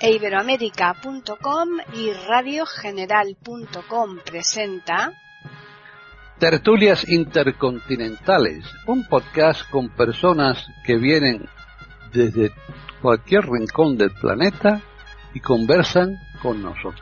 Iberoamerica.com y radiogeneral.com presenta Tertulias Intercontinentales, un podcast con personas que vienen desde cualquier rincón del planeta y conversan con nosotros.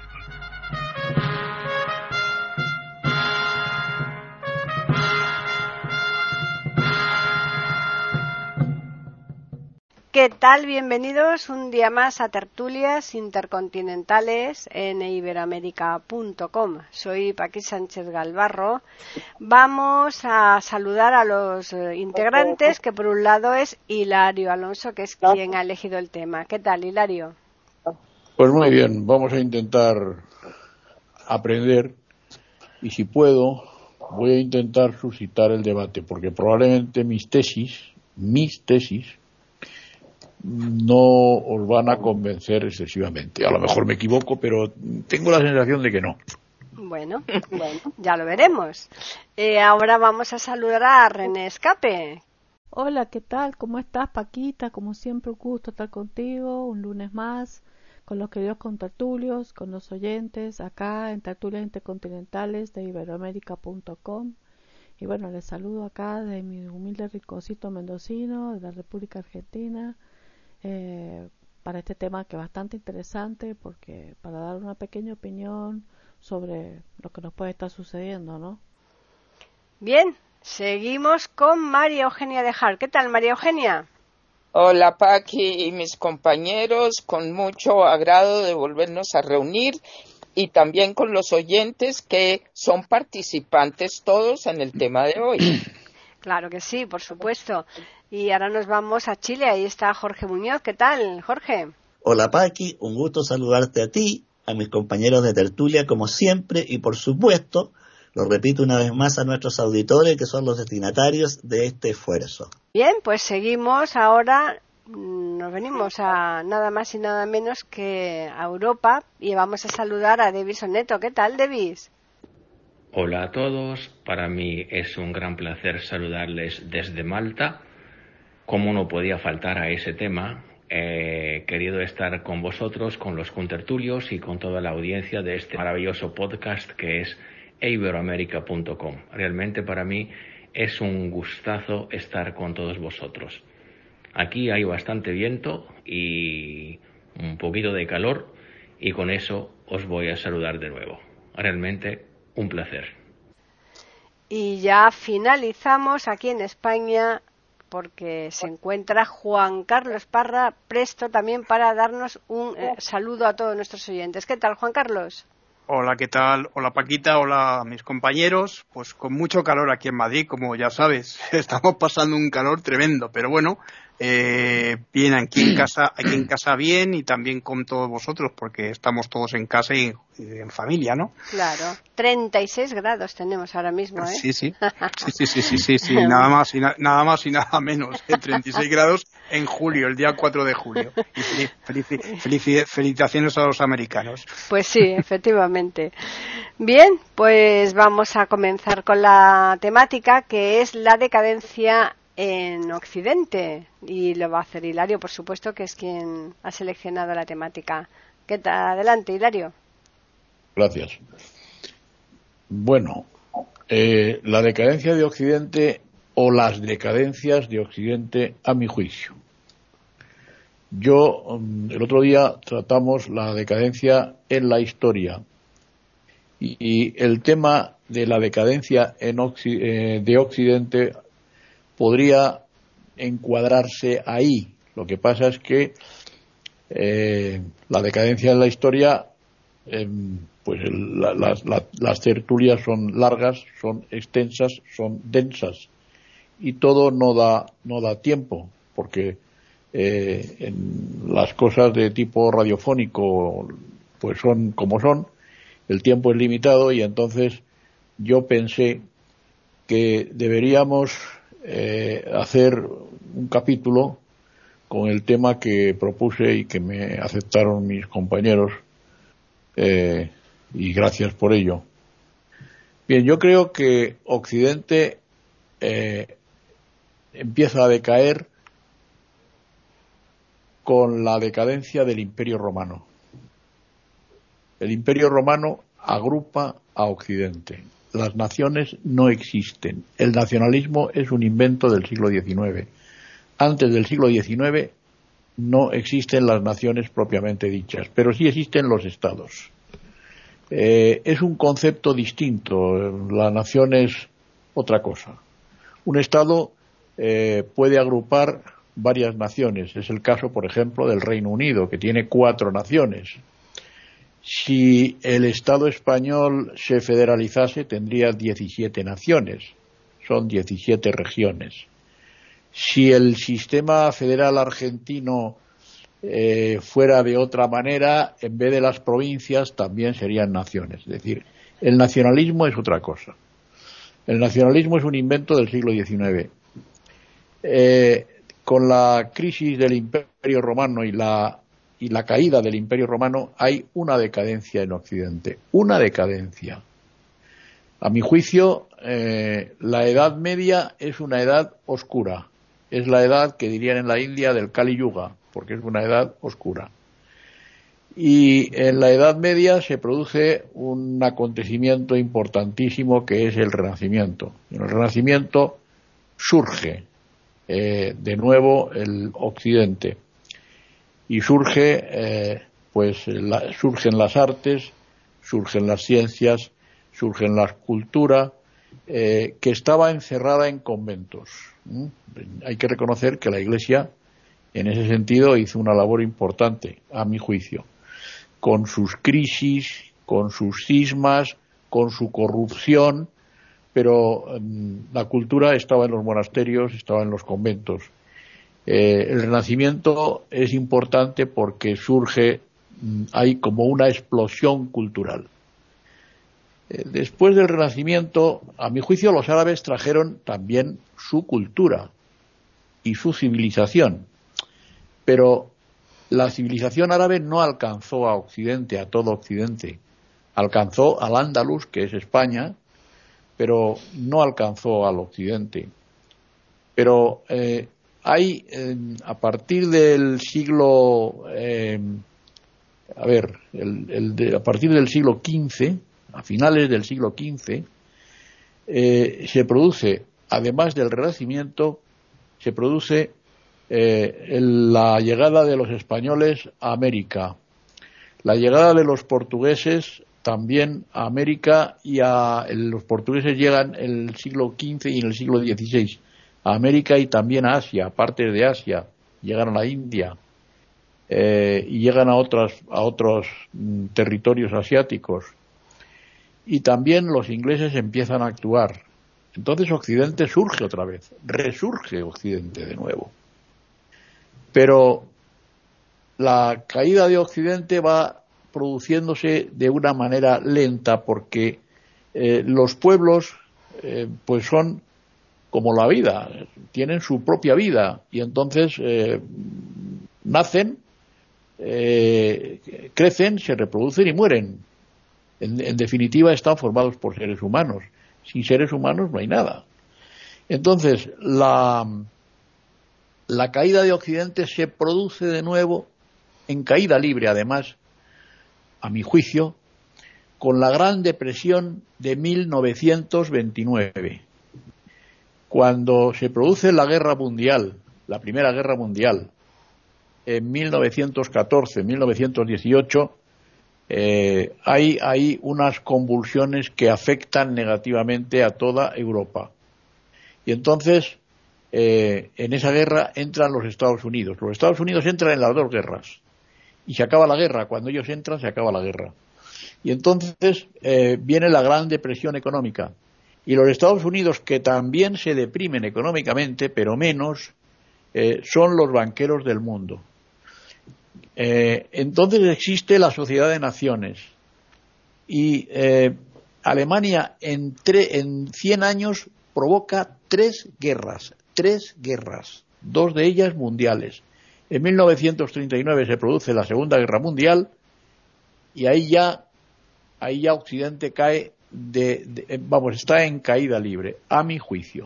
¿Qué tal? Bienvenidos un día más a Tertulias Intercontinentales en Iberoamerica.com. Soy Paqui Sánchez Galvarro. Vamos a saludar a los integrantes, que por un lado es Hilario Alonso, que es quien ha elegido el tema. ¿Qué tal, Hilario? Pues muy bien, vamos a intentar aprender y si puedo voy a intentar suscitar el debate, porque probablemente mis tesis no os van a convencer excesivamente. A lo mejor me equivoco, pero tengo la sensación de que no. Bueno, ya lo veremos. Ahora vamos a saludar a René Escape. Hola, ¿qué tal? ¿Cómo estás, Paquita? Como siempre, un gusto estar contigo, un lunes más, con los queridos contertulios, con los oyentes, acá en Tertulias Intercontinentales de Iberoamerica.com. Y bueno, les saludo acá de mi humilde ricocito mendocino, de la República Argentina, para este tema que es bastante interesante, porque para dar una pequeña opinión sobre lo que nos puede estar sucediendo, ¿no? Bien, seguimos con María Eugenia de Jar. ¿Qué tal, María Eugenia? Hola, Paqui y mis compañeros, con mucho agrado de volvernos a reunir y también con los oyentes que son participantes todos en el tema de hoy. Claro que sí, por supuesto. Y ahora nos vamos a Chile. Ahí está Jorge Muñoz. ¿Qué tal, Jorge? Hola, Paqui. Un gusto saludarte a ti, a mis compañeros de tertulia, como siempre, y por supuesto, lo repito una vez más, a nuestros auditores, que son los destinatarios de este esfuerzo. Bien, pues seguimos ahora. Nos venimos a nada más y nada menos que a Europa y vamos a saludar a Devis Oneto. ¿Qué tal, Devis? Hola a todos, para mí es un gran placer saludarles desde Malta. Como no podía faltar a ese tema, he querido estar con vosotros, con los contertulios y con toda la audiencia de este maravilloso podcast que es Iberoamerica.com. Realmente para mí es un gustazo estar con todos vosotros. Aquí hay bastante viento y un poquito de calor y con eso os voy a saludar de nuevo. Realmente un placer. Y ya finalizamos aquí en España porque se encuentra Juan Carlos Parra presto también para darnos un saludo a todos nuestros oyentes. ¿Qué tal, Juan Carlos? Hola, ¿qué tal? Hola, Paquita, hola a mis compañeros. Pues con mucho calor aquí en Madrid, como ya sabes, estamos pasando un calor tremendo, pero bueno, bien aquí en casa bien y también con todos vosotros, porque estamos todos en casa y en familia, ¿no? Claro, 36 grados tenemos ahora mismo, ¿eh? Sí, nada más y nada menos, 36 grados en julio, el día 4 de julio. Y felicitaciones a los americanos. Pues sí, efectivamente. Bien, pues vamos a comenzar con la temática, que es la decadencia en Occidente, y lo va a hacer Hilario, por supuesto, que es quien ha seleccionado la temática. ¿Qué tal? Adelante, Hilario. Gracias. Bueno, la decadencia de Occidente o las decadencias de Occidente, a mi juicio. El otro día tratamos la decadencia en la historia y el tema de la decadencia de Occidente podría encuadrarse ahí. Lo que pasa es que la decadencia en la historia, pues las tertulias son largas, son extensas, son densas y todo no da tiempo, porque en las cosas de tipo radiofónico pues son como son, el tiempo es limitado y entonces yo pensé que deberíamos hacer un capítulo con el tema que propuse y que me aceptaron mis compañeros, y gracias por ello. Bien, yo creo que Occidente empieza a decaer con la decadencia del Imperio Romano. El Imperio Romano agrupa a Occidente. Las naciones no existen. El nacionalismo es un invento del siglo XIX. Antes del siglo XIX no existen las naciones propiamente dichas, pero sí existen los estados. Es un concepto distinto. La nación es otra cosa. Un estado puede agrupar varias naciones. Es el caso, por ejemplo, del Reino Unido, que tiene 4 naciones. Si el Estado español se federalizase, tendría 17 naciones. Son 17 regiones. Si el sistema federal argentino fuera de otra manera, en vez de las provincias, también serían naciones. Es decir, el nacionalismo es otra cosa. El nacionalismo es un invento del siglo XIX. Con la crisis del Imperio Romano y la caída del Imperio Romano hay una decadencia en Occidente. Una decadencia. A mi juicio, la Edad Media es una edad oscura. Es la edad que dirían en la India del Kali Yuga, porque es una edad oscura. Y en la Edad Media se produce un acontecimiento importantísimo que es el Renacimiento. En el Renacimiento surge de nuevo el Occidente y surgen las artes, surgen las ciencias, surgen la cultura que estaba encerrada en conventos. Hay que reconocer que la Iglesia en ese sentido hizo una labor importante, a mi juicio, con sus crisis, con sus cismas, con su corrupción, pero la cultura estaba en los monasterios, estaba en los conventos. El Renacimiento es importante porque hay como una explosión cultural. Después del Renacimiento, a mi juicio, los árabes trajeron también su cultura y su civilización, pero la civilización árabe no alcanzó a Occidente, a todo Occidente. Alcanzó al Andalus, que es España, pero no alcanzó al Occidente. Pero a partir del siglo, a partir del siglo XV, a finales del siglo XV, se produce, además del Renacimiento, se produce la llegada de los españoles a América, la llegada de los portugueses también a América, y los portugueses llegan en el siglo XV y en el siglo XVI a América y también a Asia, partes de Asia, llegan a la India y llegan a otros territorios asiáticos, y también los ingleses empiezan a actuar. Entonces Occidente surge otra vez, resurge Occidente de nuevo. Pero la caída de Occidente va produciéndose de una manera lenta porque los pueblos pues son como la vida, tienen su propia vida y entonces nacen, crecen, se reproducen y mueren. En definitiva están formados por seres humanos. Sin seres humanos no hay nada. Entonces la caída de Occidente se produce de nuevo en caída libre, además, a mi juicio, con la Gran Depresión de 1929, cuando se produce la Guerra Mundial, la Primera Guerra Mundial, en 1914, 1918, hay unas convulsiones que afectan negativamente a toda Europa. Y entonces, en esa guerra entran los Estados Unidos. Los Estados Unidos entran en las dos guerras. Y se acaba la guerra. Cuando ellos entran, se acaba la guerra. Y entonces viene la Gran Depresión económica. Y los Estados Unidos, que también se deprimen económicamente, pero menos, son los banqueros del mundo. Entonces existe la Sociedad de Naciones. Y Alemania en 100 años provoca 3 guerras, 2 de ellas mundiales. En 1939 se produce la Segunda Guerra Mundial y ahí ya Occidente cae está en caída libre, a mi juicio.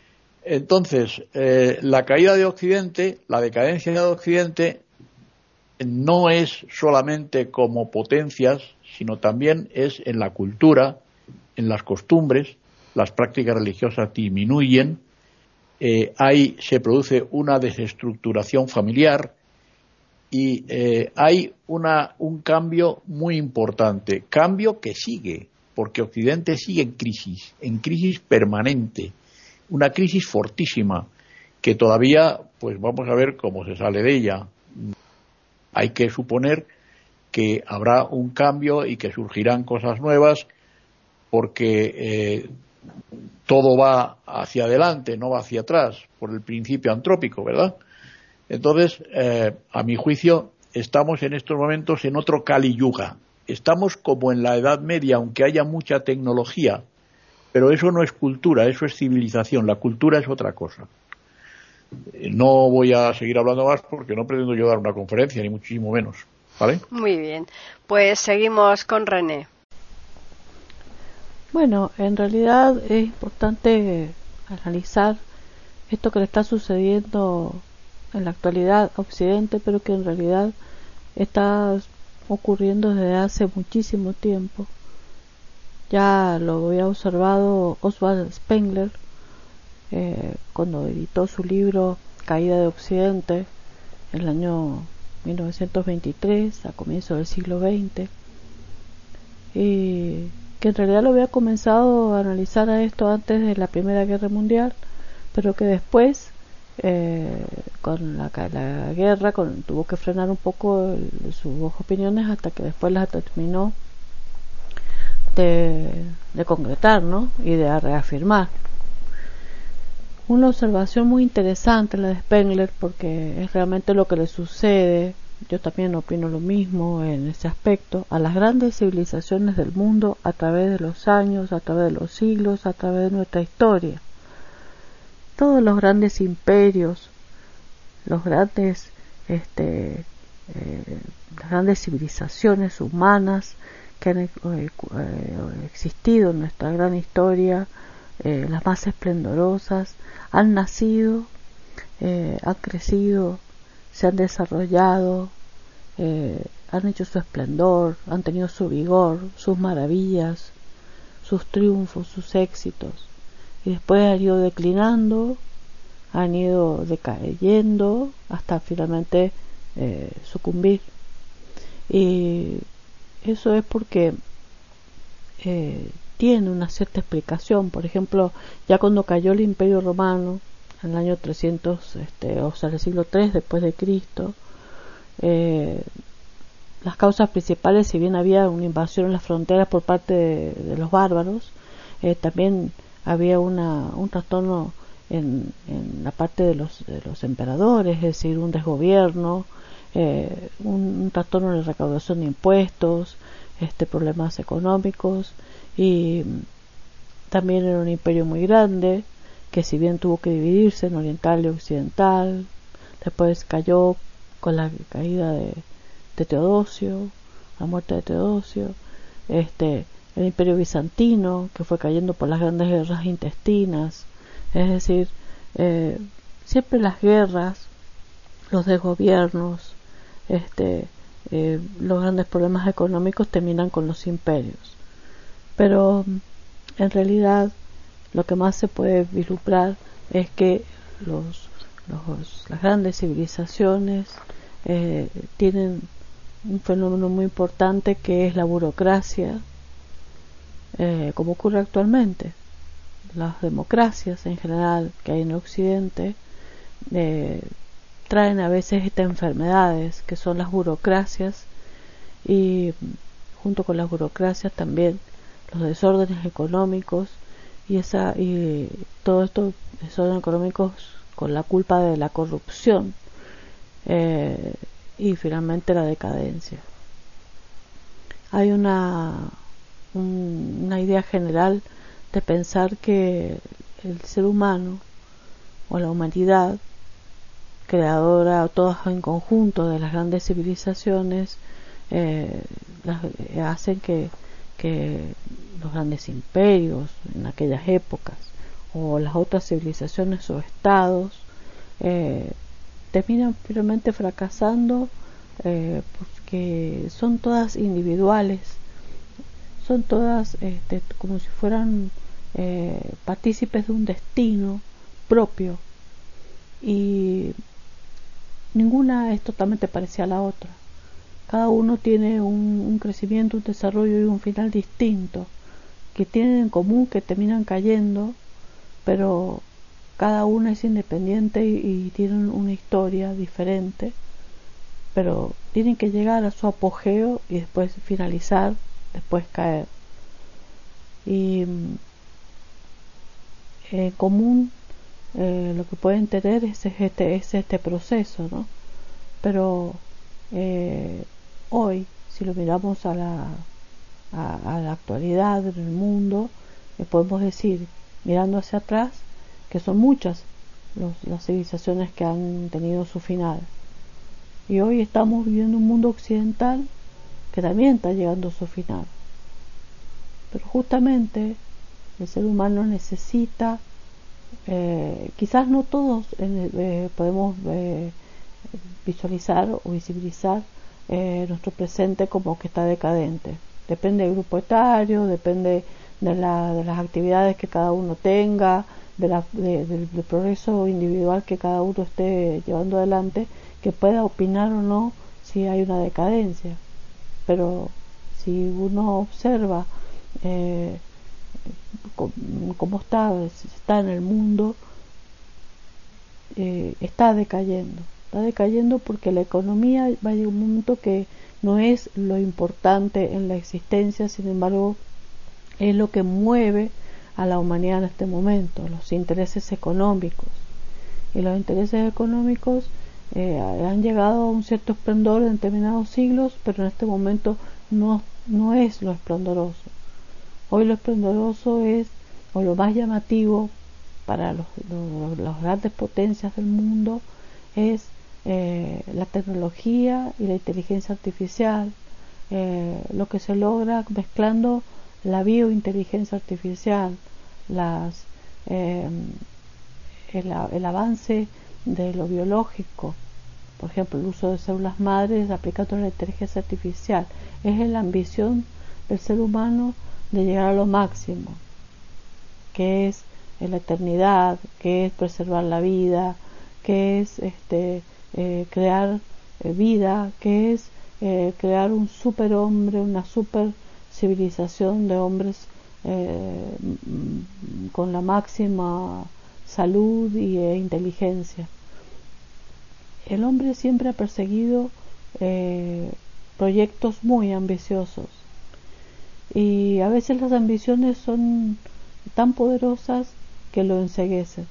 Entonces, la caída de Occidente, la decadencia de Occidente, no es solamente como potencias, sino también es en la cultura, en las costumbres. Las prácticas religiosas disminuyen, ahí se produce una desestructuración familiar y hay un cambio muy importante, cambio que sigue, porque Occidente sigue en crisis permanente, una crisis fortísima, que todavía, pues vamos a ver cómo se sale de ella. Hay que suponer que habrá un cambio y que surgirán cosas nuevas, porque todo va hacia adelante, no va hacia atrás, por el principio antrópico, ¿verdad? Entonces, a mi juicio, estamos en estos momentos en otro Kali Yuga. Estamos como en la Edad Media, aunque haya mucha tecnología, pero eso no es cultura, eso es civilización. La cultura es otra cosa. No voy a seguir hablando más porque no pretendo yo dar una conferencia, ni muchísimo menos, ¿vale? Muy bien, pues seguimos con René. Bueno, en realidad es importante analizar esto que le está sucediendo en la actualidad a Occidente, pero que en realidad está ocurriendo desde hace muchísimo tiempo. Ya lo había observado Oswald Spengler cuando editó su libro Caída de Occidente en el año 1923, a comienzos del siglo XX, y que en realidad lo había comenzado a analizar a esto antes de la Primera Guerra Mundial, pero que después con la guerra tuvo que frenar un poco sus opiniones hasta que después las terminó de concretar, ¿no? Y de reafirmar. Una observación muy interesante la de Spengler, porque es realmente lo que le sucede, yo también opino lo mismo en ese aspecto, a las grandes civilizaciones del mundo a través de los años, a través de los siglos, a través de nuestra historia. Todos los grandes imperios, los grandes, las grandes civilizaciones humanas que han existido en nuestra gran historia, las más esplendorosas, han nacido, han crecido, se han desarrollado, han hecho su esplendor, han tenido su vigor, sus maravillas, sus triunfos, sus éxitos, y después han ido declinando, han ido decayendo hasta finalmente sucumbir. Y eso es porque tiene una cierta explicación. Por ejemplo, ya cuando cayó el Imperio Romano en el año 300, o sea, el siglo III después de Cristo, las causas principales, si bien había una invasión en las fronteras por parte de los bárbaros, también había un trastorno en la parte de los emperadores, es decir, un desgobierno, un trastorno en la recaudación de impuestos, problemas económicos, y también era un imperio muy grande que, si bien tuvo que dividirse en oriental y occidental, después cayó con la caída de Teodosio, la muerte de Teodosio, el imperio bizantino, que fue cayendo por las grandes guerras intestinas. Es decir, siempre las guerras, los desgobiernos, los grandes problemas económicos terminan con los imperios. Pero en realidad lo que más se puede vislumbrar es que las grandes civilizaciones tienen un fenómeno muy importante, que es la burocracia, como ocurre actualmente. Las democracias en general que hay en Occidente traen a veces estas enfermedades que son las burocracias, y junto con las burocracias también los desórdenes económicos, y todos estos desórdenes económicos con la culpa de la corrupción, y finalmente la decadencia. Hay una idea general de pensar que el ser humano o la humanidad, creadora todas en conjunto de las grandes civilizaciones, hacen que los grandes imperios en aquellas épocas o las otras civilizaciones o estados terminan finalmente fracasando porque son todas individuales, son todas como si fueran partícipes de un destino propio, y ninguna es totalmente parecida a la otra. Cada uno tiene un crecimiento, un desarrollo y un final distinto, que tienen en común que terminan cayendo, pero cada una es independiente y tienen una historia diferente, pero tienen que llegar a su apogeo y después finalizar, después caer. Y en común lo que pueden tener es este proceso, ¿no? Pero hoy, si lo miramos a la actualidad en el mundo, podemos decir, mirando hacia atrás, que son muchas las civilizaciones que han tenido su final. Y hoy estamos viviendo un mundo occidental que también está llegando a su final. Pero justamente el ser humano necesita, quizás no todos podemos visualizar o visibilizar nuestro presente como que está decadente. Depende del grupo etario, depende de las actividades que cada uno tenga, del progreso individual que cada uno esté llevando adelante, que pueda opinar o no si hay una decadencia. Pero si uno observa cómo está en el mundo, está decayendo porque la economía va a llegar un momento que no es lo importante en la existencia, sin embargo es lo que mueve a la humanidad en este momento, los intereses económicos. Y los intereses económicos han llegado a un cierto esplendor en determinados siglos, pero en este momento no es lo esplendoroso. Hoy lo esplendoroso es, o lo más llamativo para las grandes potencias del mundo, es la tecnología y la inteligencia artificial, lo que se logra mezclando la biointeligencia artificial, el avance de lo biológico, por ejemplo el uso de células madres aplicando la inteligencia artificial. Es la ambición del ser humano de llegar a lo máximo, que es la eternidad, que es preservar la vida, que es crear vida, que es crear un superhombre, una super civilización de hombres con la máxima salud e inteligencia. El hombre siempre ha perseguido proyectos muy ambiciosos, y a veces las ambiciones son tan poderosas que lo enceguecen.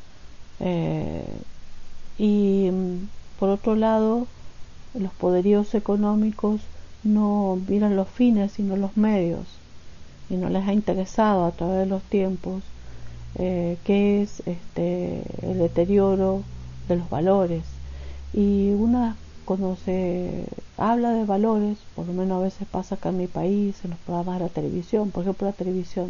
Y por otro lado, los poderíos económicos no miran los fines sino los medios, y no les ha interesado a través de los tiempos qué es el deterioro de los valores. Y cuando se habla de valores, por lo menos a veces pasa acá en mi país, en los programas de la televisión, por ejemplo la televisión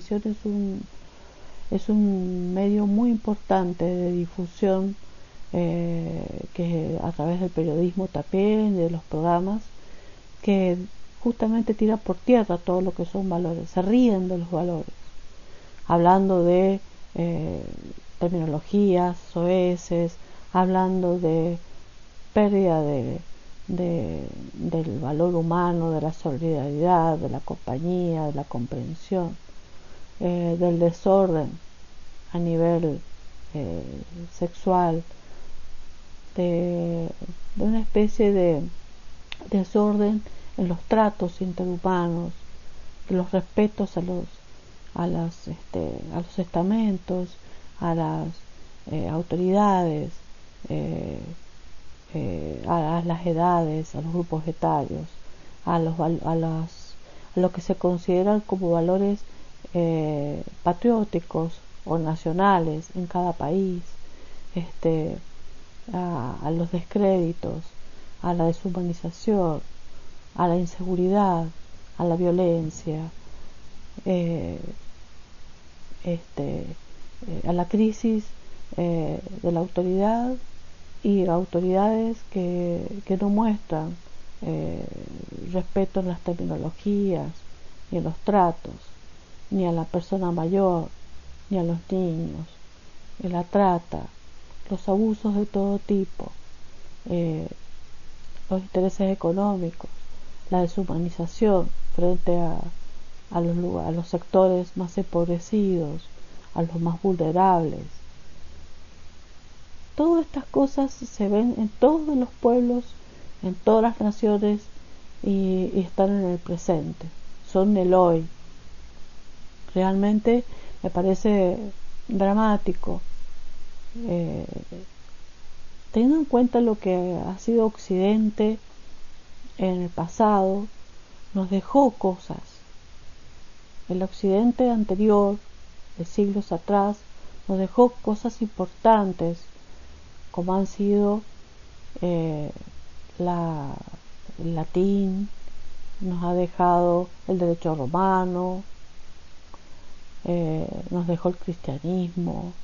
es un medio muy importante de difusión, que a través del periodismo también, de los programas, que justamente tira por tierra todo lo que son valores, se ríen de los valores, hablando de terminologías soeces, hablando de pérdida del valor humano, de la solidaridad, de la compañía, de la comprensión, del desorden a nivel sexual, de una especie de desorden en los tratos interhumanos, de los respetos a los estamentos, a las autoridades, a las edades, a los grupos etarios, a lo que se consideran como valores patrióticos o nacionales en cada país, a los descréditos, a la deshumanización, a la inseguridad, a la violencia, a la crisis de la autoridad y autoridades que no muestran respeto en las terminologías, ni en los tratos, ni a la persona mayor, ni a los niños, en la trata, los abusos de todo tipo, los intereses económicos, la deshumanización frente a los sectores más empobrecidos, a los más vulnerables. Todas estas cosas se ven en todos los pueblos, en todas las naciones y están en el presente, son el hoy. Realmente me parece dramático, teniendo en cuenta lo que ha sido Occidente en el pasado. Nos dejó cosas. El Occidente anterior, de siglos atrás, nos dejó cosas importantes, como han sido el latín, nos ha dejado el derecho romano, nos dejó el cristianismo,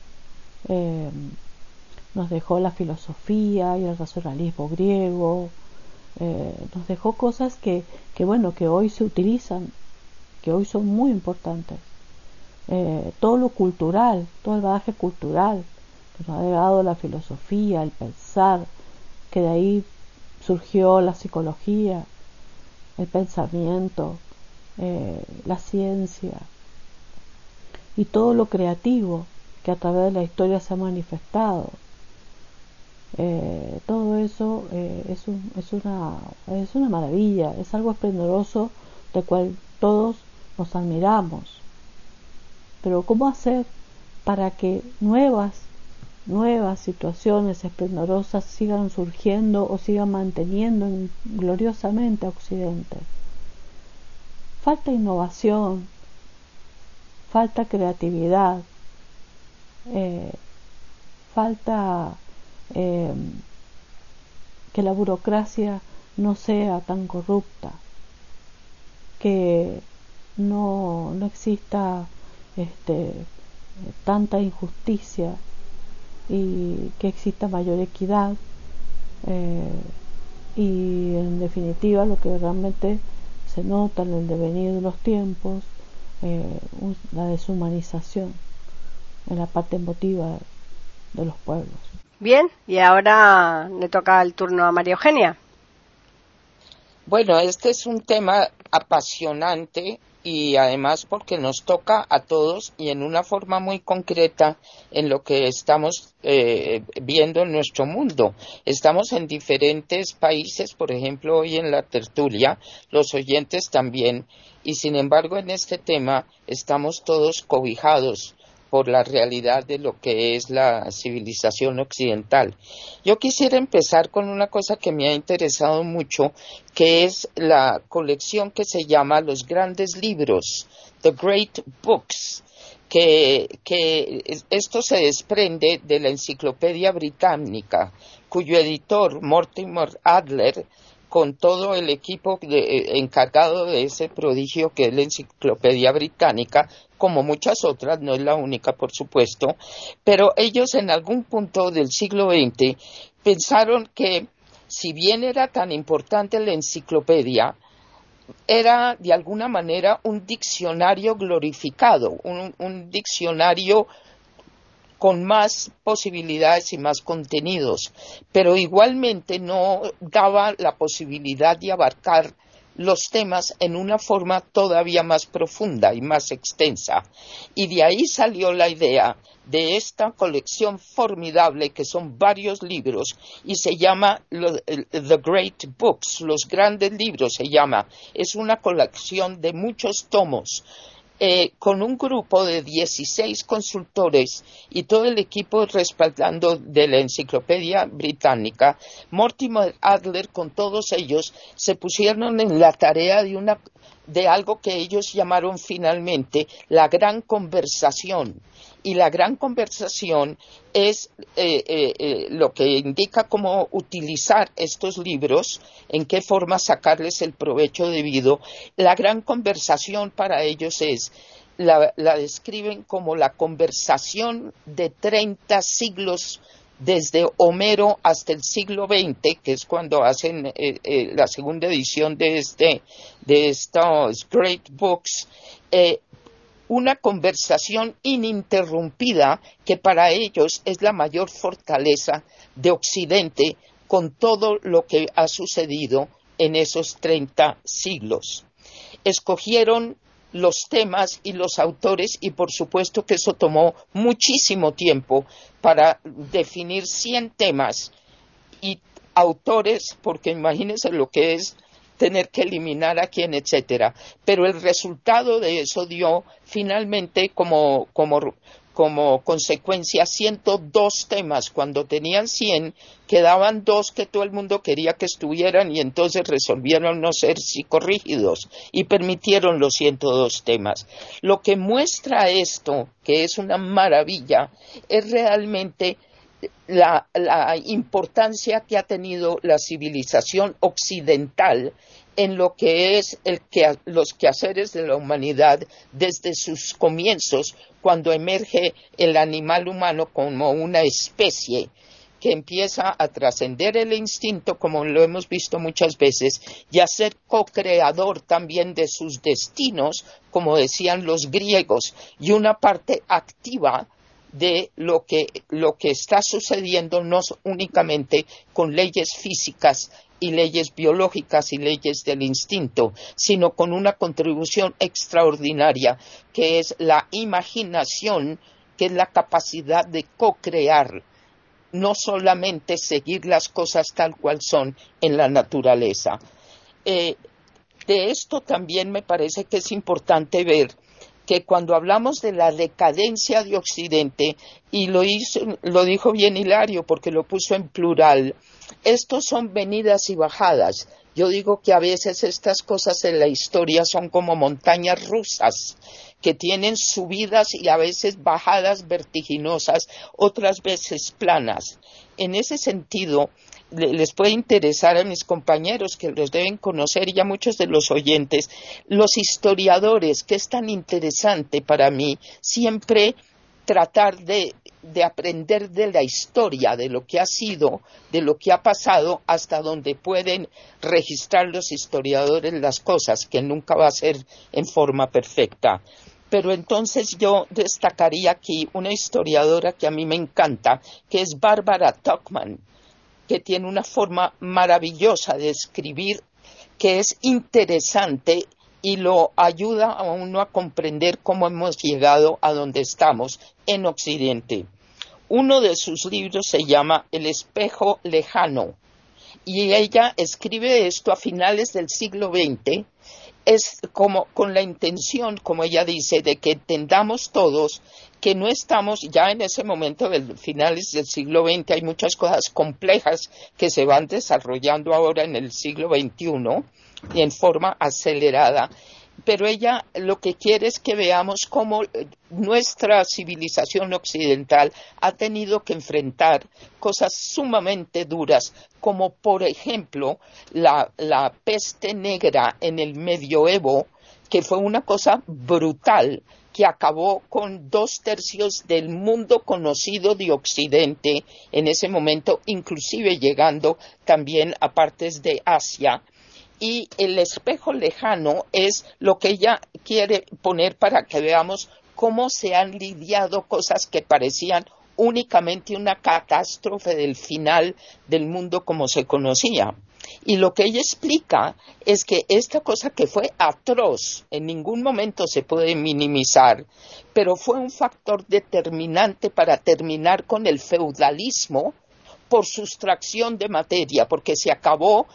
nos dejó la filosofía y el racionalismo griego, nos dejó cosas que hoy se utilizan, que hoy son muy importantes. Todo lo cultural, todo el bagaje cultural que nos ha dado la filosofía, el pensar, que de ahí surgió la psicología, el pensamiento, la ciencia y todo lo creativo que a través de la historia se ha manifestado. Todo eso es una maravilla, es algo esplendoroso de cual todos nos admiramos. Pero ¿cómo hacer para que nuevas situaciones esplendorosas sigan surgiendo o sigan manteniendo gloriosamente a Occidente? Falta innovación, falta creatividad, falta que la burocracia no sea tan corrupta, que no exista tanta injusticia y que exista mayor equidad, y en definitiva lo que realmente se nota en el devenir de los tiempos, la deshumanización en la parte emotiva de los pueblos. Bien, y ahora le toca el turno a María Eugenia. Bueno, este es un tema apasionante y además porque nos toca a todos y en una forma muy concreta en lo que estamos viendo en nuestro mundo. Estamos en diferentes países, por ejemplo, hoy en la tertulia, los oyentes también, y sin embargo en este tema estamos todos cobijados por la realidad de lo que es la civilización occidental. Yo quisiera empezar con una cosa que me ha interesado mucho, que es la colección que se llama Los Grandes Libros, The Great Books, que esto se desprende de la Enciclopedia Británica, cuyo editor, Mortimer Adler, con todo el equipo encargado de ese prodigio que es la Enciclopedia Británica, como muchas otras, no es la única por supuesto, pero ellos en algún punto del siglo XX pensaron que si bien era tan importante la enciclopedia, era de alguna manera un diccionario glorificado, un diccionario con más posibilidades y más contenidos, pero igualmente no daba la posibilidad de abarcar los temas en una forma todavía más profunda y más extensa. Y de ahí salió la idea de esta colección formidable que son varios libros y se llama The Great Books, los grandes libros se llama. Es una colección de muchos tomos. Con un grupo de 16 consultores y todo el equipo respaldando de la Enciclopedia Británica, Mortimer Adler con todos ellos se pusieron en la tarea de algo que ellos llamaron finalmente la gran conversación. Y la gran conversación es lo que indica cómo utilizar estos libros, en qué forma sacarles el provecho debido. La gran conversación para ellos la describen como la conversación de 30 siglos desde Homero hasta el siglo XX, que es cuando hacen la segunda edición de estos Great Books, una conversación ininterrumpida que para ellos es la mayor fortaleza de Occidente con todo lo que ha sucedido en esos 30 siglos. Escogieron los temas y los autores y por supuesto que eso tomó muchísimo tiempo para definir 100 temas y autores, porque imagínense lo que es tener que eliminar a quién, etcétera. Pero el resultado de eso dio finalmente como consecuencia 102 temas. Cuando tenían 100, quedaban 2 que todo el mundo quería que estuvieran y entonces resolvieron no ser psicorrígidos y permitieron los 102 temas. Lo que muestra esto, que es una maravilla, es realmente la importancia que ha tenido la civilización occidental en lo que es los quehaceres de la humanidad desde sus comienzos, cuando emerge el animal humano como una especie que empieza a trascender el instinto, como lo hemos visto muchas veces, y a ser co-creador también de sus destinos, como decían los griegos, y una parte activa de lo que está sucediendo no únicamente con leyes físicas y leyes biológicas y leyes del instinto, sino con una contribución extraordinaria que es la imaginación, que es la capacidad de co-crear, no solamente seguir las cosas tal cual son en la naturaleza. De esto también me parece que es importante ver que cuando hablamos de la decadencia de Occidente, y lo dijo bien Hilario porque lo puso en plural, estos son venidas y bajadas. Yo digo que a veces estas cosas en la historia son como montañas rusas, que tienen subidas y a veces bajadas vertiginosas, otras veces planas. En ese sentido, les puede interesar a mis compañeros que los deben conocer y a muchos de los oyentes, los historiadores, que es tan interesante para mí siempre tratar de aprender de la historia, de lo que ha sido, de lo que ha pasado, hasta donde pueden registrar los historiadores las cosas, que nunca va a ser en forma perfecta. Pero entonces yo destacaría aquí una historiadora que a mí me encanta, que es Barbara Tuchman, que tiene una forma maravillosa de escribir, que es interesante y lo ayuda a uno a comprender cómo hemos llegado a donde estamos en Occidente. Uno de sus libros se llama El espejo lejano, y ella escribe esto a finales del siglo XX, es como con la intención, como ella dice, de que entendamos todos que no estamos ya en ese momento de finales del siglo XX, hay muchas cosas complejas que se van desarrollando ahora en el siglo XXI y en forma acelerada, pero ella lo que quiere es que veamos cómo nuestra civilización occidental ha tenido que enfrentar cosas sumamente duras, como por ejemplo la peste negra en el medioevo, que fue una cosa brutal, que acabó con 2/3 del mundo conocido de Occidente en ese momento, inclusive llegando también a partes de Asia. Y el espejo lejano es lo que ella quiere poner para que veamos cómo se han lidiado cosas que parecían únicamente una catástrofe del final del mundo como se conocía. Y lo que ella explica es que esta cosa que fue atroz, en ningún momento se puede minimizar, pero fue un factor determinante para terminar con el feudalismo por sustracción de materia, porque se acabó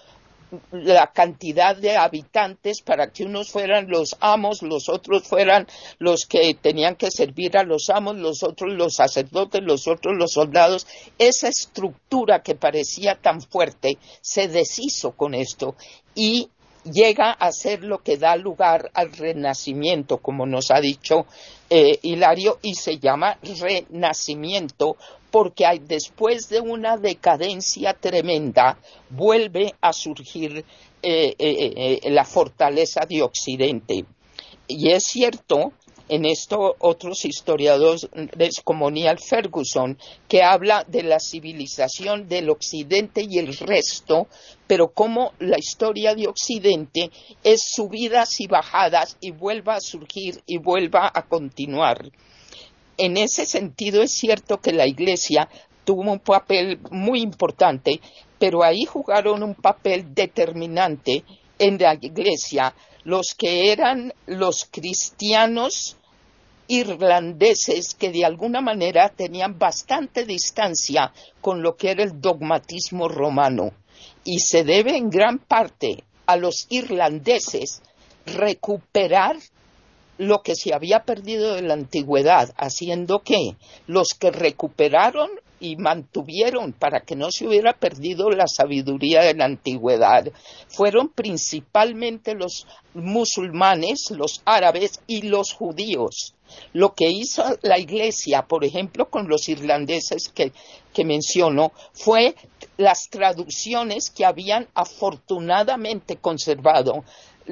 la cantidad de habitantes para que unos fueran los amos, los otros fueran los que tenían que servir a los amos, los otros los sacerdotes, los otros los soldados. Esa estructura que parecía tan fuerte se deshizo con esto y llega a ser lo que da lugar al Renacimiento, como nos ha dicho Hilario, y se llama Renacimiento porque después de una decadencia tremenda vuelve a surgir la fortaleza de Occidente. Y es cierto, En esto otros historiadores como Niall Ferguson, que habla de la civilización del Occidente y el resto, pero cómo la historia de Occidente es subidas y bajadas y vuelva a surgir y vuelva a continuar. En ese sentido es cierto que la Iglesia tuvo un papel muy importante, pero ahí jugaron un papel determinante en la Iglesia los que eran los cristianos irlandeses, que de alguna manera tenían bastante distancia con lo que era el dogmatismo romano, y se debe en gran parte a los irlandeses recuperar lo que se había perdido de la antigüedad, haciendo que los que recuperaron y mantuvieron para que no se hubiera perdido la sabiduría de la antigüedad fueron principalmente los musulmanes, los árabes y los judíos. Lo que hizo la Iglesia, por ejemplo, con los irlandeses que menciono, fue las traducciones que habían afortunadamente conservado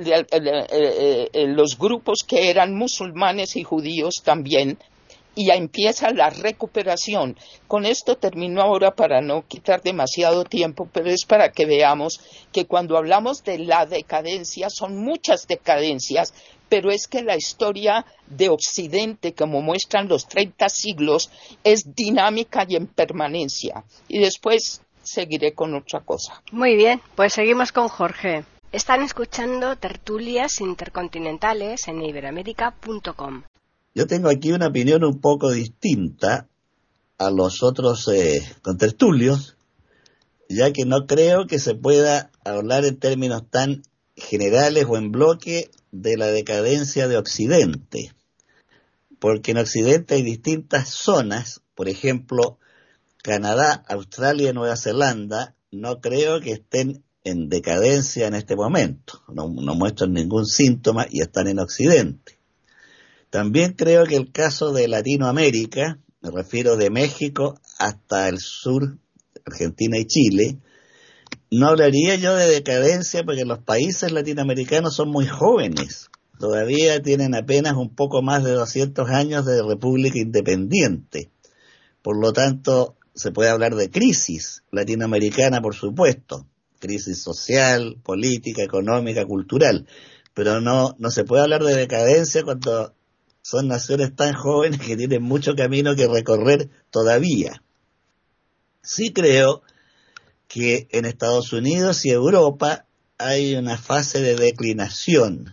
los grupos que eran musulmanes y judíos también, y ya empieza la recuperación. Con esto termino ahora para no quitar demasiado tiempo, pero es para que veamos que cuando hablamos de la decadencia, son muchas decadencias, pero es que la historia de Occidente, como muestran los 30 siglos, es dinámica y en permanencia. Y después seguiré con otra cosa. Muy bien, pues seguimos con Jorge. Están escuchando Tertulias Intercontinentales en iberoamerica.com. Yo tengo aquí una opinión un poco distinta a los otros contertulios, ya que no creo que se pueda hablar en términos tan generales o en bloque de la decadencia de Occidente, porque en Occidente hay distintas zonas, por ejemplo, Canadá, Australia y Nueva Zelanda, no creo que estén en decadencia en este momento, no muestran ningún síntoma y están en Occidente. También creo que el caso de Latinoamérica, me refiero de México hasta el sur, Argentina y Chile, no hablaría yo de decadencia porque los países latinoamericanos son muy jóvenes, todavía tienen apenas un poco más de 200 años de república independiente, por lo tanto se puede hablar de crisis latinoamericana, por supuesto, crisis social, política, económica, cultural, pero no se puede hablar de decadencia cuando son naciones tan jóvenes que tienen mucho camino que recorrer todavía. Sí creo que en Estados Unidos y Europa hay una fase de declinación,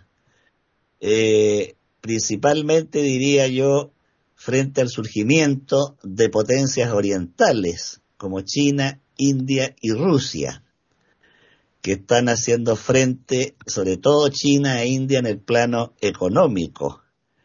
principalmente diría yo frente al surgimiento de potencias orientales como China, India y Rusia, que están haciendo frente, sobre todo China e India, en el plano económico.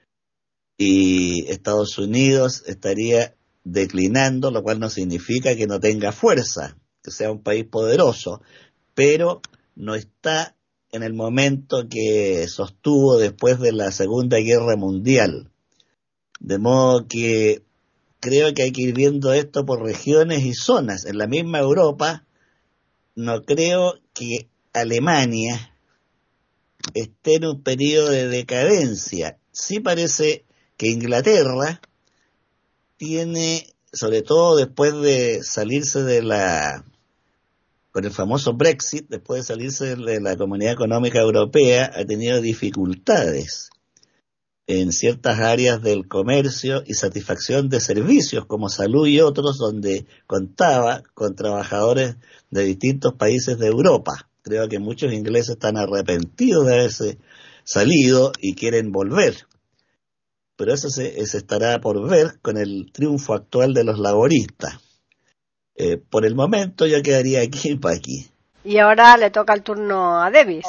Y Estados Unidos estaría declinando, lo cual no significa que no tenga fuerza, que sea un país poderoso, pero no está en el momento que sostuvo después de la Segunda Guerra Mundial. De modo que creo que hay que ir viendo esto por regiones y zonas. En la misma Europa, no creo que Alemania esté en un periodo de decadencia. Sí parece que Inglaterra tiene, sobre todo después de salirse con el famoso Brexit, después de salirse de la Comunidad Económica Europea, ha tenido dificultades en ciertas áreas del comercio y satisfacción de servicios como salud y otros, donde contaba con trabajadores de distintos países de Europa. Creo que muchos ingleses están arrepentidos de haberse salido y quieren volver. Pero eso se estará por ver con el triunfo actual de los laboristas. Por el momento yo quedaría aquí para aquí. Y ahora le toca el turno a Davis.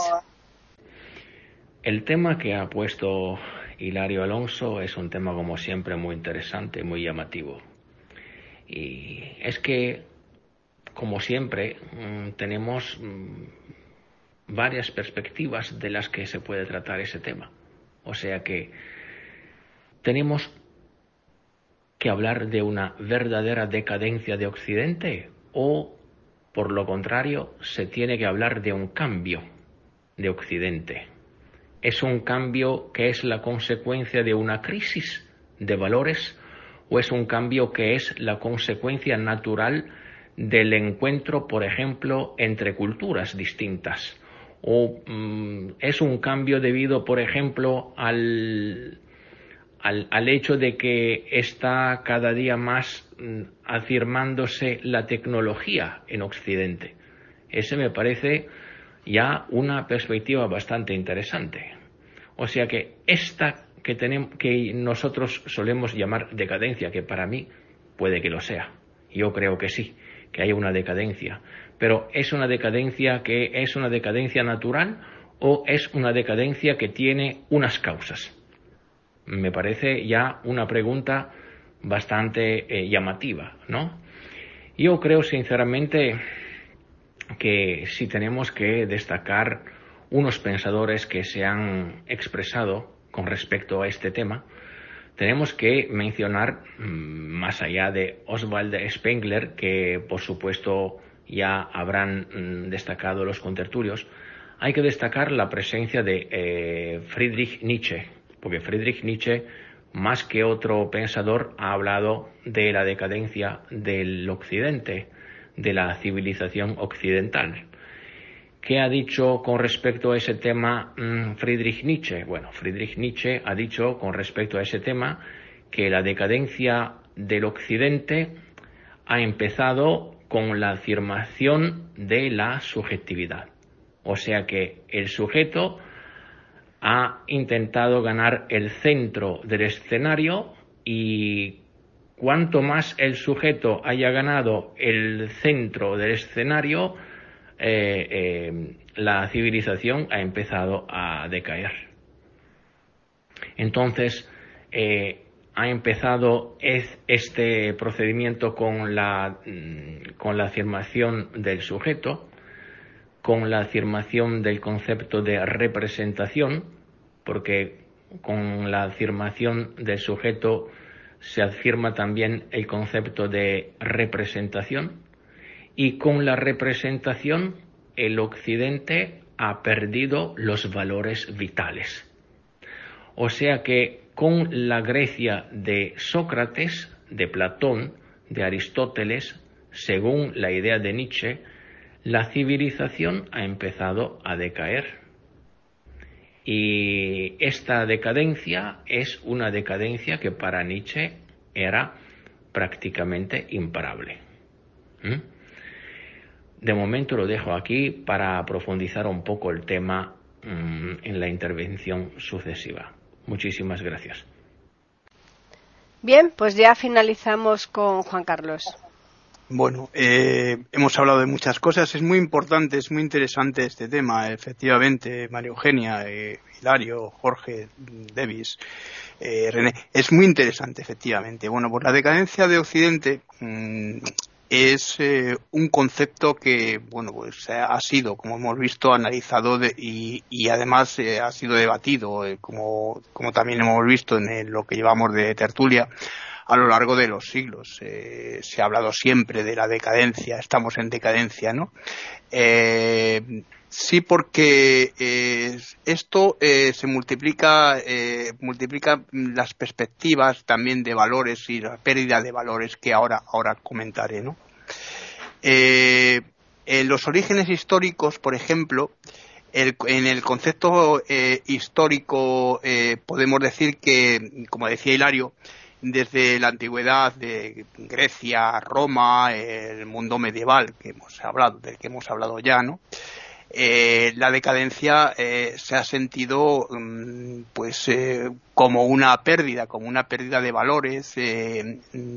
El tema que ha puesto Hilario Alonso es un tema, como siempre, muy interesante, muy llamativo. Y es que, como siempre, tenemos varias perspectivas de las que se puede tratar ese tema. O sea que tenemos que hablar de una verdadera decadencia de Occidente, o, por lo contrario, se tiene que hablar de un cambio de Occidente. ¿Es un cambio que es la consecuencia de una crisis de valores o es un cambio que es la consecuencia natural del encuentro, por ejemplo, entre culturas distintas? ¿O es un cambio debido, por ejemplo, al hecho de que está cada día más afirmándose la tecnología en Occidente? Ese me parece ya una perspectiva bastante interesante. O sea que esta que nosotros solemos llamar decadencia, que para mí puede que lo sea, yo creo que sí, que hay una decadencia, pero ¿es una decadencia que es una decadencia natural o es una decadencia que tiene unas causas? Me parece ya una pregunta bastante llamativa, ¿no? Yo creo sinceramente que si tenemos que destacar unos pensadores que se han expresado con respecto a este tema, tenemos que mencionar, más allá de Oswald Spengler, que por supuesto ya habrán destacado los contertulios, hay que destacar la presencia de Friedrich Nietzsche, porque Friedrich Nietzsche, más que otro pensador, ha hablado de la decadencia del Occidente, de la civilización occidental. ¿Qué ha dicho con respecto a ese tema Friedrich Nietzsche? Bueno, Friedrich Nietzsche ha dicho con respecto a ese tema que la decadencia del Occidente ha empezado con la afirmación de la subjetividad. O sea que el sujeto ha intentado ganar el centro del escenario y cuanto más el sujeto haya ganado el centro del escenario, la civilización ha empezado a decaer. Entonces, ha empezado este procedimiento con la afirmación del sujeto, con la afirmación del concepto de representación, porque con la afirmación del sujeto se afirma también el concepto de representación, y con la representación el Occidente ha perdido los valores vitales. O sea que con la Grecia de Sócrates, de Platón, de Aristóteles, según la idea de Nietzsche, la civilización ha empezado a decaer. Y esta decadencia es una decadencia que para Nietzsche era prácticamente imparable. De momento lo dejo aquí para profundizar un poco el tema en la intervención sucesiva. Muchísimas gracias. Bien, pues ya finalizamos con Juan Carlos. Bueno, hemos hablado de muchas cosas. Es muy importante, es muy interesante este tema. Efectivamente, María Eugenia, Hilario, Jorge, Davis, René. Es muy interesante, efectivamente. Bueno, pues la decadencia de Occidente es un concepto que, bueno, pues ha sido, como hemos visto, analizado y además ha sido debatido, como también hemos visto en lo que llevamos de tertulia a lo largo de los siglos. Se ha hablado siempre de la decadencia, estamos en decadencia, ¿no? Sí, porque esto se multiplica las perspectivas también de valores y la pérdida de valores que ahora comentaré, ¿no? En los orígenes históricos, por ejemplo, en el concepto histórico podemos decir que, como decía Hilario, desde la antigüedad de Grecia, Roma, el mundo medieval del que hemos hablado ya, ¿no? La decadencia se ha sentido como una pérdida de valores de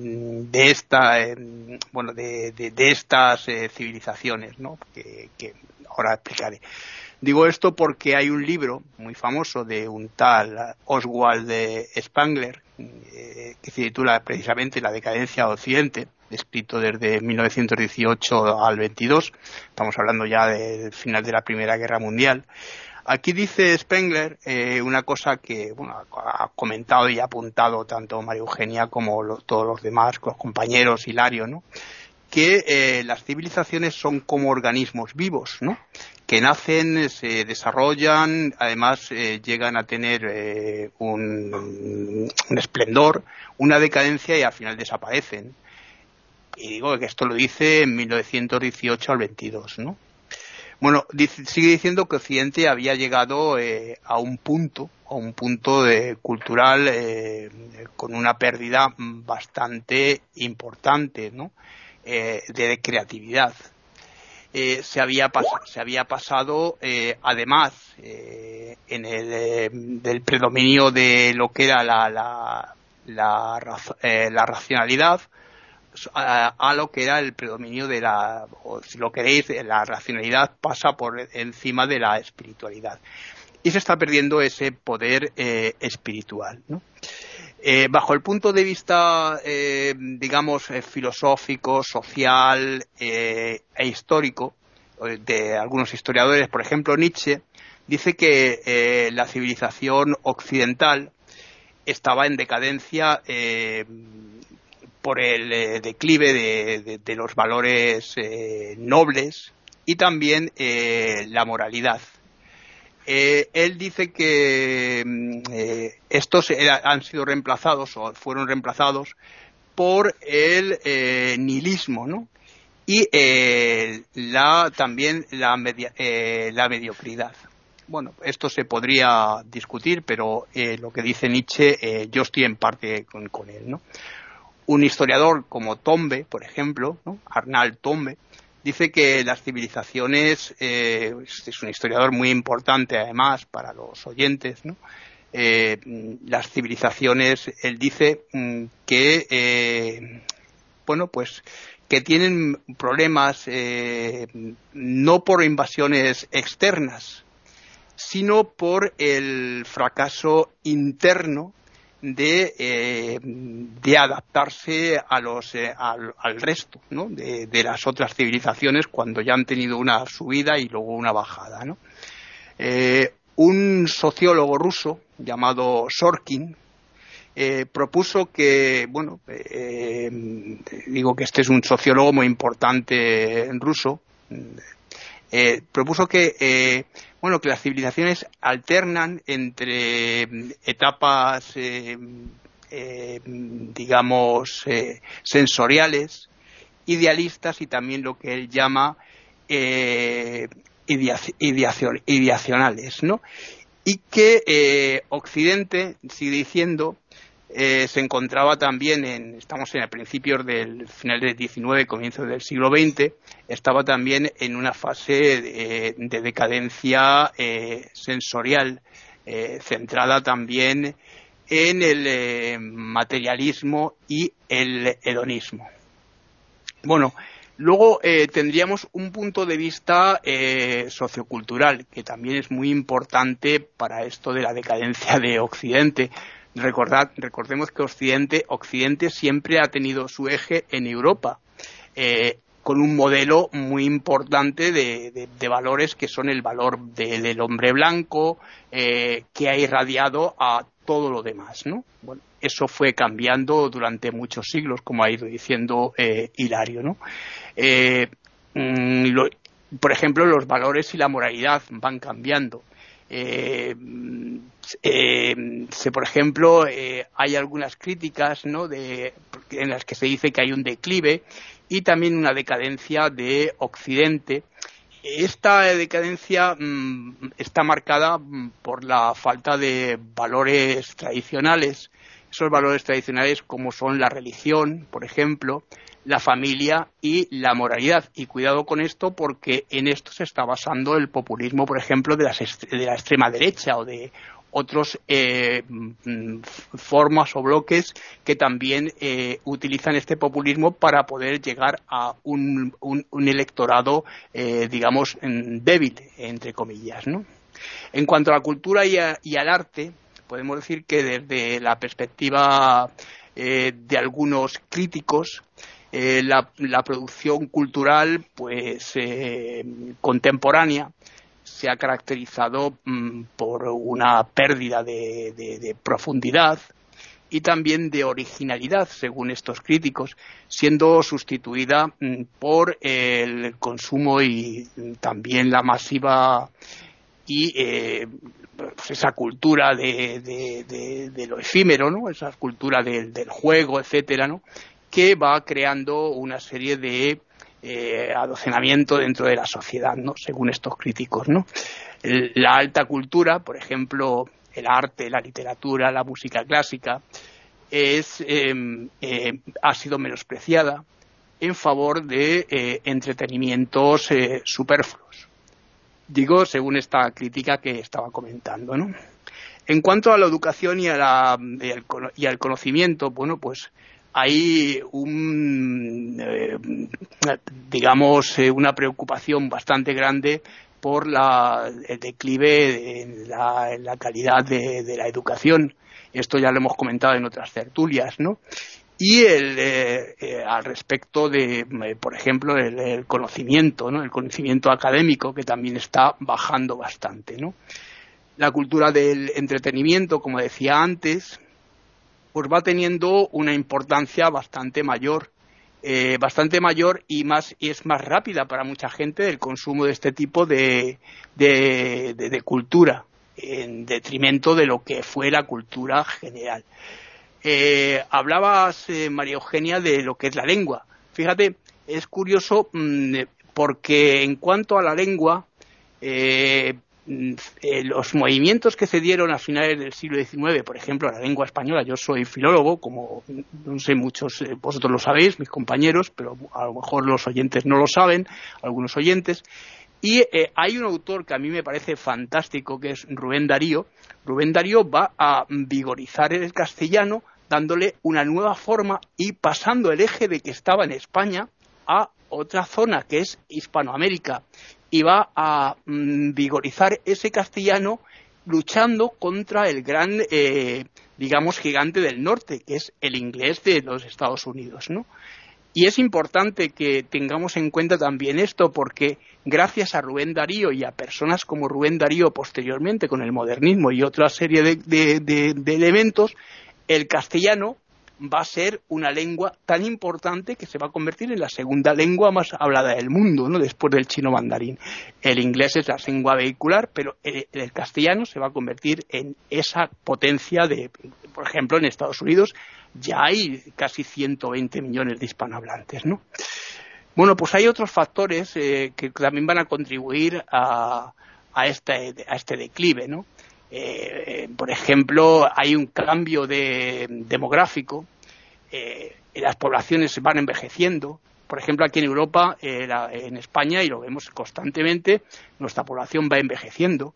estas civilizaciones, ¿no? Que ahora explicaré. Digo esto porque hay un libro muy famoso de un tal Oswald Spengler que se titula precisamente La decadencia de Occidente, escrito desde 1918 al 22. Estamos hablando ya del final de la Primera Guerra Mundial. Aquí dice Spengler una cosa que ha comentado y ha apuntado tanto María Eugenia como todos los demás, los compañeros, Hilario, ¿no? que las civilizaciones son como organismos vivos, ¿no? Que nacen, se desarrollan, además llegan a tener un esplendor, una decadencia y al final desaparecen. Y digo que esto lo dice en 1918 al 22, ¿no? Bueno, sigue diciendo que Occidente había llegado a un punto cultural con una pérdida bastante importante, ¿no? De creatividad. Se había pasado además del predominio de lo que era la racionalidad a lo que era el predominio de o si lo queréis, la racionalidad pasa por encima de la espiritualidad y se está perdiendo ese poder espiritual, ¿no? Bajo el punto de vista, digamos, filosófico, social e histórico, de algunos historiadores, por ejemplo Nietzsche, dice que la civilización occidental estaba en decadencia por el declive de los valores nobles y también la moralidad. Él dice que estos han sido reemplazados o fueron reemplazados por el nihilismo, ¿no? Y también la mediocridad. Bueno, esto se podría discutir, pero lo que dice Nietzsche, yo estoy en parte con él, ¿no? Un historiador como Tombe, por ejemplo, ¿no? Arnald Tombe, dice que las civilizaciones, es un historiador muy importante además para los oyentes, ¿no? Las civilizaciones, él dice que, bueno, pues que tienen problemas no por invasiones externas, sino por el fracaso interno de adaptarse al resto, ¿no? de las otras civilizaciones cuando ya han tenido una subida y luego una bajada, ¿no? Un sociólogo ruso llamado Sorkin propuso que, bueno, digo que este es un sociólogo muy importante ruso, propuso que que las civilizaciones alternan entre etapas digamos sensoriales, idealistas y también lo que él llama ideacionales, ¿no? Y que Occidente, sigue diciendo, se encontraba también estamos en principios del final del XIX, comienzo del siglo XX, estaba también en una fase de decadencia sensorial, centrada también en el materialismo y el hedonismo. Bueno, luego tendríamos un punto de vista sociocultural, que también es muy importante para esto de la decadencia de Occidente. Recordemos que Occidente siempre ha tenido su eje en Europa, con un modelo muy importante de valores que son el valor del hombre blanco, que ha irradiado a todo lo demás, ¿no? Bueno, eso fue cambiando durante muchos siglos, como ha ido diciendo Hilario, ¿no? Por ejemplo, los valores y la moralidad van cambiando. Por ejemplo, hay algunas críticas, ¿no? En las que se dice que hay un declive y también una decadencia de Occidente. Esta decadencia está marcada por la falta de valores tradicionales. Esos valores tradicionales como son la religión, por ejemplo, la familia y la moralidad. Y cuidado con esto, porque en esto se está basando el populismo, por ejemplo, de la extrema derecha o de otros formas o bloques que también utilizan este populismo para poder llegar a un electorado, digamos, débil, entre comillas, ¿no? En cuanto a la cultura y al arte, podemos decir que desde la perspectiva de algunos críticos, la producción cultural pues contemporánea se ha caracterizado por una pérdida de profundidad, y también de originalidad, según estos críticos, siendo sustituida por el consumo y también la masiva y pues esa cultura de lo efímero, ¿no? Esa cultura del juego, etcétera, ¿no? Que va creando una serie de adocenamiento dentro de la sociedad, ¿no? Según estos críticos, ¿no? La alta cultura, por ejemplo, el arte, la literatura, la música clásica, ha sido menospreciada en favor de entretenimientos superfluos. Digo, según esta crítica que estaba comentando, ¿no? En cuanto a la educación y al conocimiento, bueno, pues hay una preocupación bastante grande por el declive en la calidad de la educación. Esto ya lo hemos comentado en otras tertulias, ¿no? Y al respecto de, por ejemplo, el conocimiento, ¿no? El conocimiento académico, que también está bajando bastante, ¿no? La cultura del entretenimiento, como decía antes, pues va teniendo una importancia bastante mayor y es más rápida para mucha gente el consumo de este tipo de cultura, en detrimento de lo que fue la cultura general. Hablabas, María Eugenia, de lo que es la lengua. Fíjate, es curioso porque en cuanto a la lengua, los movimientos que se dieron a finales del siglo XIX, por ejemplo, la lengua española, yo soy filólogo, como no sé, muchos vosotros lo sabéis, mis compañeros, pero a lo mejor los oyentes no lo saben, algunos oyentes, y hay un autor que a mí me parece fantástico, que es Rubén Darío. Rubén Darío va a vigorizar el castellano, dándole una nueva forma y pasando el eje de que estaba en España a otra zona que es Hispanoamérica, y va a vigorizar ese castellano luchando contra el gran, gigante del norte, que es el inglés de los Estados Unidos, ¿no? Y es importante que tengamos en cuenta también esto, porque gracias a Rubén Darío y a personas como Rubén Darío posteriormente con el modernismo y otra serie de elementos, el castellano va a ser una lengua tan importante que se va a convertir en la segunda lengua más hablada del mundo, ¿no? Después del chino mandarín. El inglés es la lengua vehicular, pero el castellano se va a convertir en esa potencia por ejemplo, en Estados Unidos ya hay casi 120 millones de hispanohablantes, ¿no? Bueno, pues hay otros factores que también van a contribuir a este declive, ¿no? Por ejemplo, hay un cambio demográfico, las poblaciones van envejeciendo. Por ejemplo, aquí en Europa, en España, y lo vemos constantemente, nuestra población va envejeciendo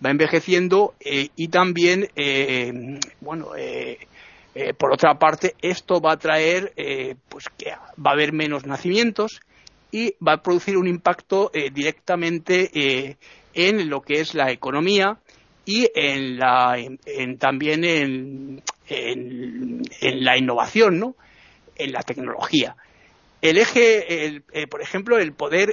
y también, por otra parte, esto va a traer pues que va a haber menos nacimientos y va a producir un impacto directamente en lo que es la economía y también en la innovación, ¿no? En la tecnología. El eje, por ejemplo, el poder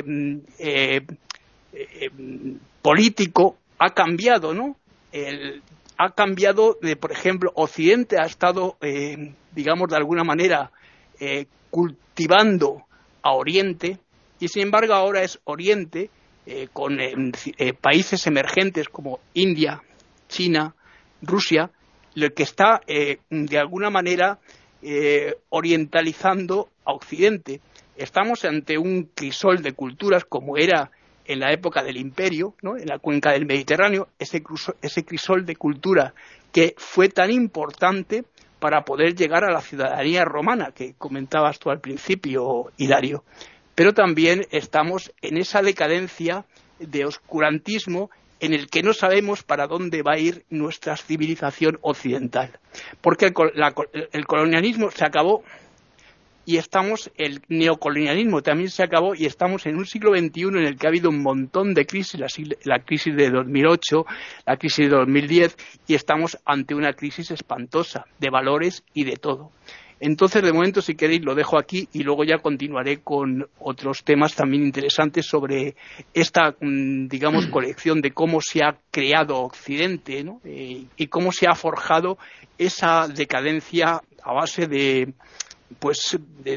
político ha cambiado, ¿no? Ha cambiado por ejemplo, Occidente ha estado, digamos, de alguna manera cultivando a Oriente, y sin embargo ahora es Oriente, con países emergentes como India, China, Rusia, lo que está de alguna manera orientalizando a Occidente. Estamos ante un crisol de culturas como era en la época del Imperio, ¿no? En la cuenca del Mediterráneo, ese crisol de cultura que fue tan importante para poder llegar a la ciudadanía romana que comentabas tú al principio, Hilario. Pero también estamos en esa decadencia de oscurantismo en el que no sabemos para dónde va a ir nuestra civilización occidental. Porque el colonialismo se acabó y el neocolonialismo también se acabó y estamos en un siglo XXI en el que ha habido un montón de crisis, la crisis de 2008, la crisis de 2010, y estamos ante una crisis espantosa de valores y de todo. Entonces, de momento, si queréis, lo dejo aquí y luego ya continuaré con otros temas también interesantes sobre esta, digamos, colección de cómo se ha creado Occidente, ¿no? Y cómo se ha forjado esa decadencia a base de, pues,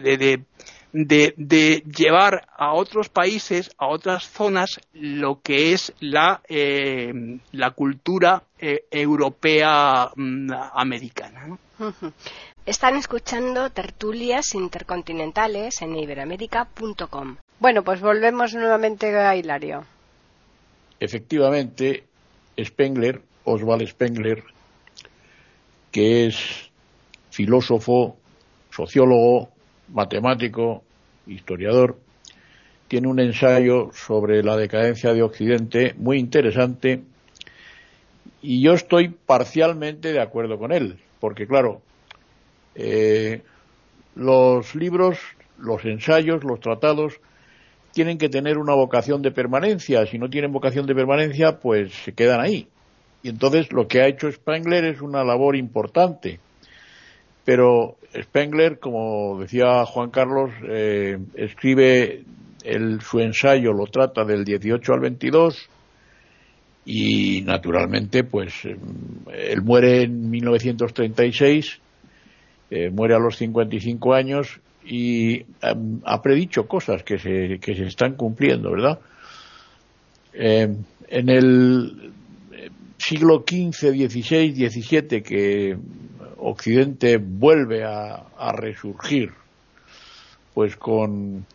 de llevar a otros países, a otras zonas, lo que es la cultura europea americana, ¿no? Están escuchando tertulias intercontinentales en iberoamerica.com. Bueno, pues volvemos nuevamente a Hilario. Efectivamente, Spengler, Oswald Spengler, que es filósofo, sociólogo, matemático, historiador, tiene un ensayo sobre la decadencia de Occidente muy interesante, y yo estoy parcialmente de acuerdo con él, porque claro, los libros, los ensayos, los tratados tienen que tener una vocación de permanencia. Si no tienen vocación de permanencia, pues se quedan ahí. Y entonces lo que ha hecho Spengler es una labor importante. Pero Spengler, como decía Juan Carlos, escribe su ensayo, lo trata del 18 al 22, y naturalmente, pues, él muere en 1936, muere a los 55 años, y ha predicho cosas que se están cumpliendo, ¿verdad? En el siglo XV, XVI, XVII, que Occidente vuelve a resurgir, pues en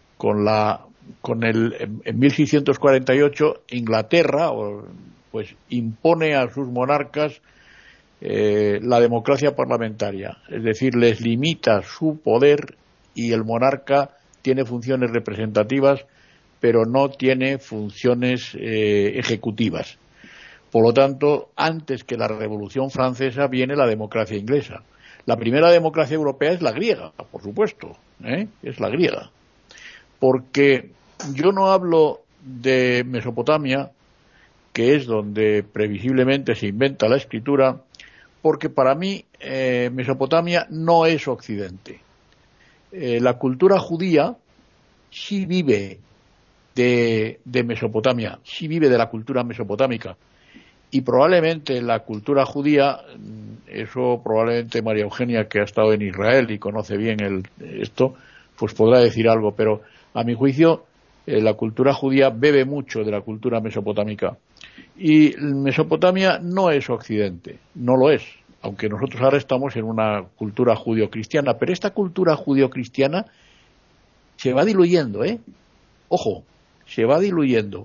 1648 Inglaterra pues impone a sus monarcas la democracia parlamentaria, es decir, les limita su poder, y el monarca tiene funciones representativas pero no tiene funciones ejecutivas. Por lo tanto, antes que la Revolución Francesa viene la democracia inglesa. La primera democracia europea es la griega, por supuesto, es la griega. Porque yo no hablo de Mesopotamia, que es donde previsiblemente se inventa la escritura, porque para mí Mesopotamia no es Occidente. La cultura judía sí vive de Mesopotamia, sí vive de la cultura mesopotámica. Y probablemente la cultura judía, eso probablemente María Eugenia, que ha estado en Israel y conoce bien esto, pues podrá decir algo, pero a mi juicio la cultura judía bebe mucho de la cultura mesopotámica. Y Mesopotamia no es Occidente, no lo es, aunque nosotros ahora estamos en una cultura judio-cristiana, pero esta cultura judio-cristiana se va diluyendo, ojo, se va diluyendo.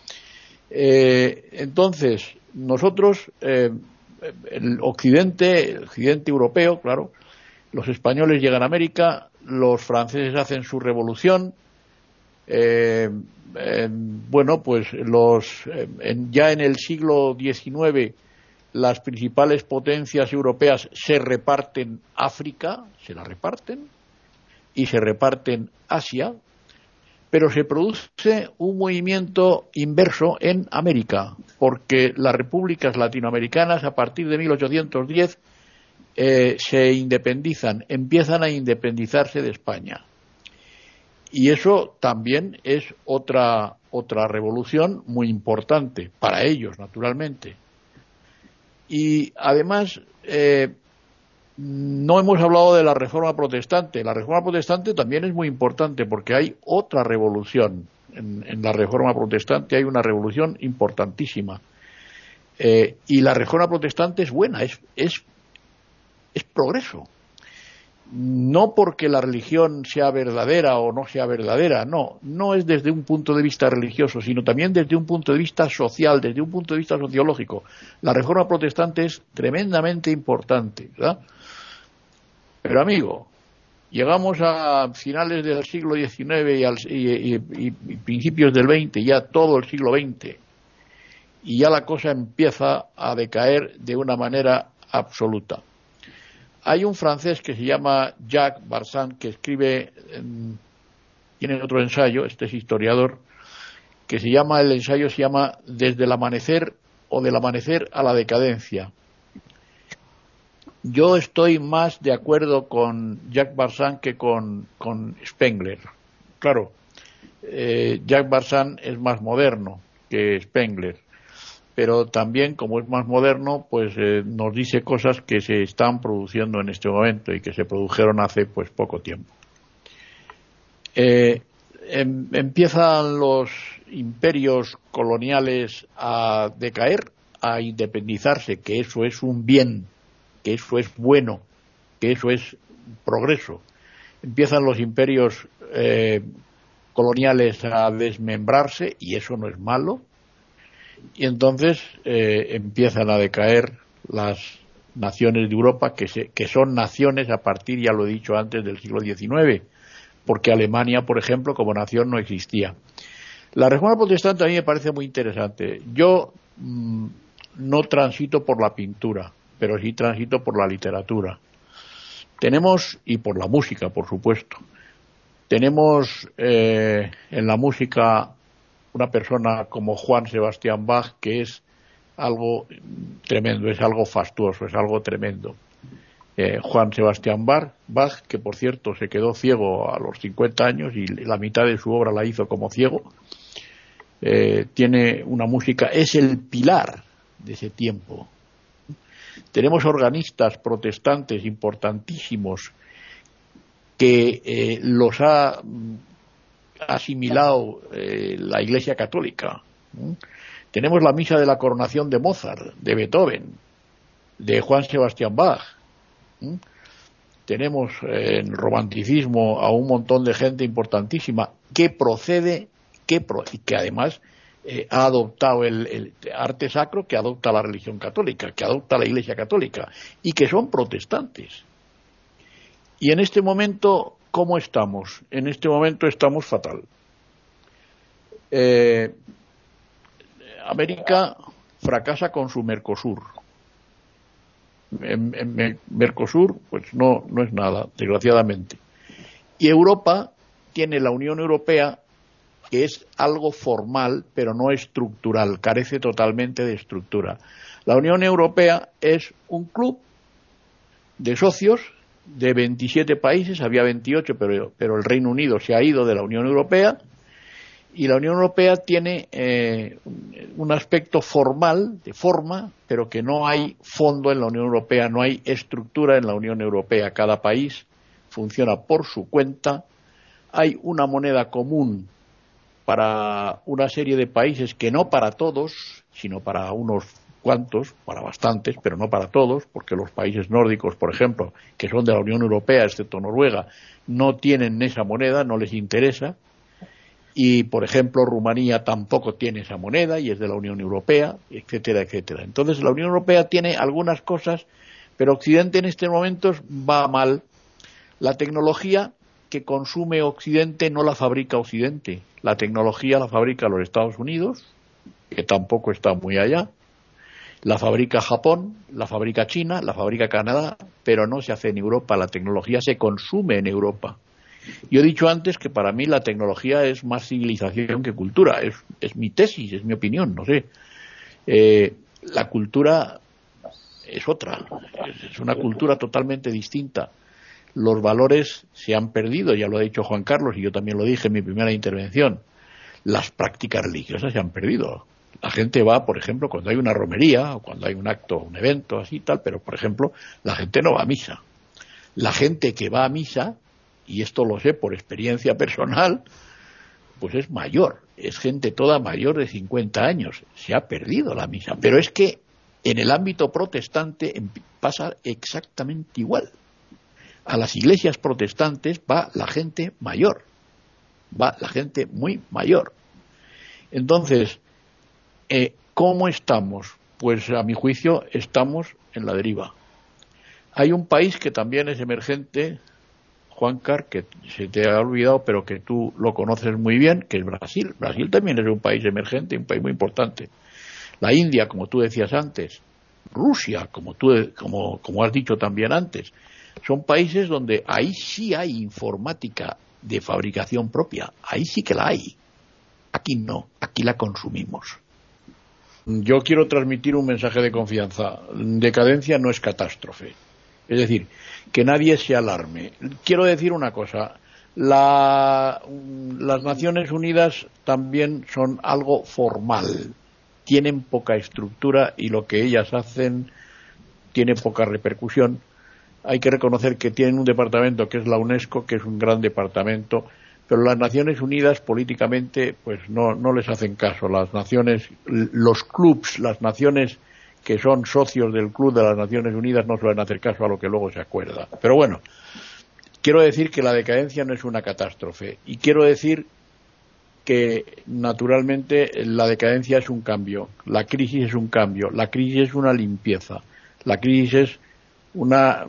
Entonces, nosotros, el occidente europeo, claro, los españoles llegan a América, los franceses hacen su revolución, bueno, pues ya en el siglo XIX las principales potencias europeas se reparten África, se la reparten, y se reparten Asia, pero se produce un movimiento inverso en América, porque las repúblicas latinoamericanas a partir de 1810 se independizan, empiezan a independizarse de España. Y eso también es otra revolución muy importante para ellos, naturalmente. Y además no hemos hablado de la Reforma Protestante. La Reforma Protestante también es muy importante porque hay otra revolución. En la Reforma Protestante hay una revolución importantísima. Y la Reforma Protestante es buena, es progreso. No porque la religión sea verdadera o no sea verdadera, no es desde un punto de vista religioso, sino también desde un punto de vista social, desde un punto de vista sociológico. La Reforma Protestante es tremendamente importante, ¿verdad? Pero amigo, llegamos a finales del siglo XIX y principios del XX, ya todo el siglo XX, y ya la cosa empieza a decaer de una manera absoluta. Hay un francés que se llama Jacques Barzin, que escribe, tiene otro ensayo, este es historiador, que el ensayo se llama Desde el amanecer o del amanecer a la decadencia. Yo estoy más de acuerdo con Jacques Barzin que con Spengler. Claro, Jacques Barzin es más moderno que Spengler, pero también, como es más moderno, pues nos dice cosas que se están produciendo en este momento y que se produjeron hace pues poco tiempo. Empiezan los imperios coloniales a decaer, a independizarse, que eso es un bien, que eso es bueno, que eso es progreso. Empiezan los imperios coloniales a desmembrarse, y eso no es malo. Y entonces empiezan a decaer las naciones de Europa, que son naciones a partir, ya lo he dicho antes, del siglo XIX, porque Alemania, por ejemplo, como nación no existía. La Reforma Protestante a mí me parece muy interesante. Yo no transito por la pintura, pero sí transito por la literatura. Tenemos, y por la música, por supuesto, tenemos en la música una persona como Juan Sebastián Bach, que es algo tremendo, es algo fastuoso, es algo tremendo. Juan Sebastián Bach, que por cierto se quedó ciego a los 50 años y la mitad de su obra la hizo como ciego, tiene una música, es el pilar de ese tiempo. Tenemos organistas protestantes importantísimos que los ha asimilado la Iglesia Católica. Tenemos la misa de la coronación de Mozart, de Beethoven, de Juan Sebastián Bach. Tenemos en el romanticismo a un montón de gente importantísima que procede, que además ha adoptado el arte sacro, que adopta la religión católica, que adopta la Iglesia Católica, y que son protestantes. Y en este momento, ¿cómo estamos? En este momento estamos fatal. América fracasa con su Mercosur. En Mercosur, pues no es nada, desgraciadamente. Y Europa tiene la Unión Europea, que es algo formal, pero no estructural, carece totalmente de estructura. La Unión Europea es un club de socios de 27 países, había 28, pero el Reino Unido se ha ido de la Unión Europea, y la Unión Europea tiene un aspecto formal, de forma, pero que no hay fondo en la Unión Europea, no hay estructura en la Unión Europea. Cada país funciona por su cuenta, hay una moneda común para una serie de países, que no para todos, sino para unos cuantos, para bastantes, pero no para todos, porque los países nórdicos, por ejemplo, que son de la Unión Europea, excepto Noruega, no tienen esa moneda, no les interesa. Y, por ejemplo, Rumanía tampoco tiene esa moneda y es de la Unión Europea, etcétera, etcétera. Entonces, la Unión Europea tiene algunas cosas, pero Occidente en estos momentos va mal. La tecnología que consume Occidente no la fabrica Occidente. La tecnología la fabrica los Estados Unidos, que tampoco está muy allá. La fabrica Japón, la fabrica China, la fabrica Canadá, pero no se hace en Europa. La tecnología se consume en Europa. Yo he dicho antes que para mí la tecnología es más civilización que cultura. Es mi tesis, es mi opinión, no sé. La cultura es otra, es una cultura totalmente distinta. Los valores se han perdido, ya lo ha dicho Juan Carlos y yo también lo dije en mi primera intervención. Las prácticas religiosas se han perdido. La gente va, por ejemplo, cuando hay una romería o cuando hay un acto, un evento así tal, pero por ejemplo, la gente no va a misa. La gente que va a misa, y esto lo sé por experiencia personal, pues es mayor, es gente toda mayor de 50 años, se ha perdido la misa. Pero es que en el ámbito protestante pasa exactamente igual. A las iglesias protestantes va la gente mayor, va la gente muy mayor. Entonces, ¿cómo estamos? Pues a mi juicio estamos en la deriva. Hay un país que también es emergente, Juancar, que se te ha olvidado, pero que tú lo conoces muy bien, que es Brasil. Brasil también es un país emergente, un país muy importante. La India, como tú decías antes, Rusia, como has dicho también antes, son países donde ahí sí hay informática de fabricación propia, ahí sí que la hay. Aquí no, aquí la consumimos. Yo quiero transmitir un mensaje de confianza. Decadencia no es catástrofe. Es decir, que nadie se alarme. Quiero decir una cosa, las Naciones Unidas también son algo formal, tienen poca estructura y lo que ellas hacen tiene poca repercusión. Hay que reconocer que tienen un departamento que es la UNESCO, que es un gran departamento, pero las Naciones Unidas políticamente pues no les hacen caso. Las naciones, los clubs, las naciones que son socios del Club de las Naciones Unidas no suelen hacer caso a lo que luego se acuerda. Pero bueno, quiero decir que la decadencia no es una catástrofe y quiero decir que naturalmente la decadencia es un cambio, la crisis es un cambio, la crisis es una limpieza, la crisis es una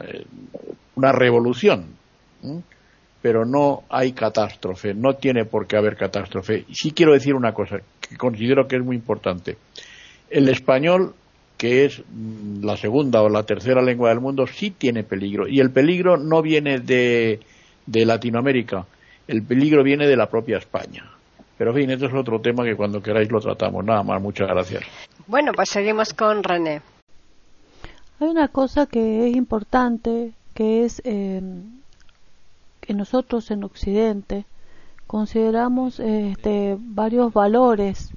revolución, pero no hay catástrofe, no tiene por qué haber catástrofe. Y sí quiero decir una cosa que considero que es muy importante. El español, que es la segunda o la tercera lengua del mundo, sí tiene peligro. Y el peligro no viene de Latinoamérica, el peligro viene de la propia España. Pero en fin, esto es otro tema que cuando queráis lo tratamos. Nada más, muchas gracias. Bueno, pues seguimos con René. Hay una cosa que es importante, que es que nosotros en Occidente consideramos varios valores.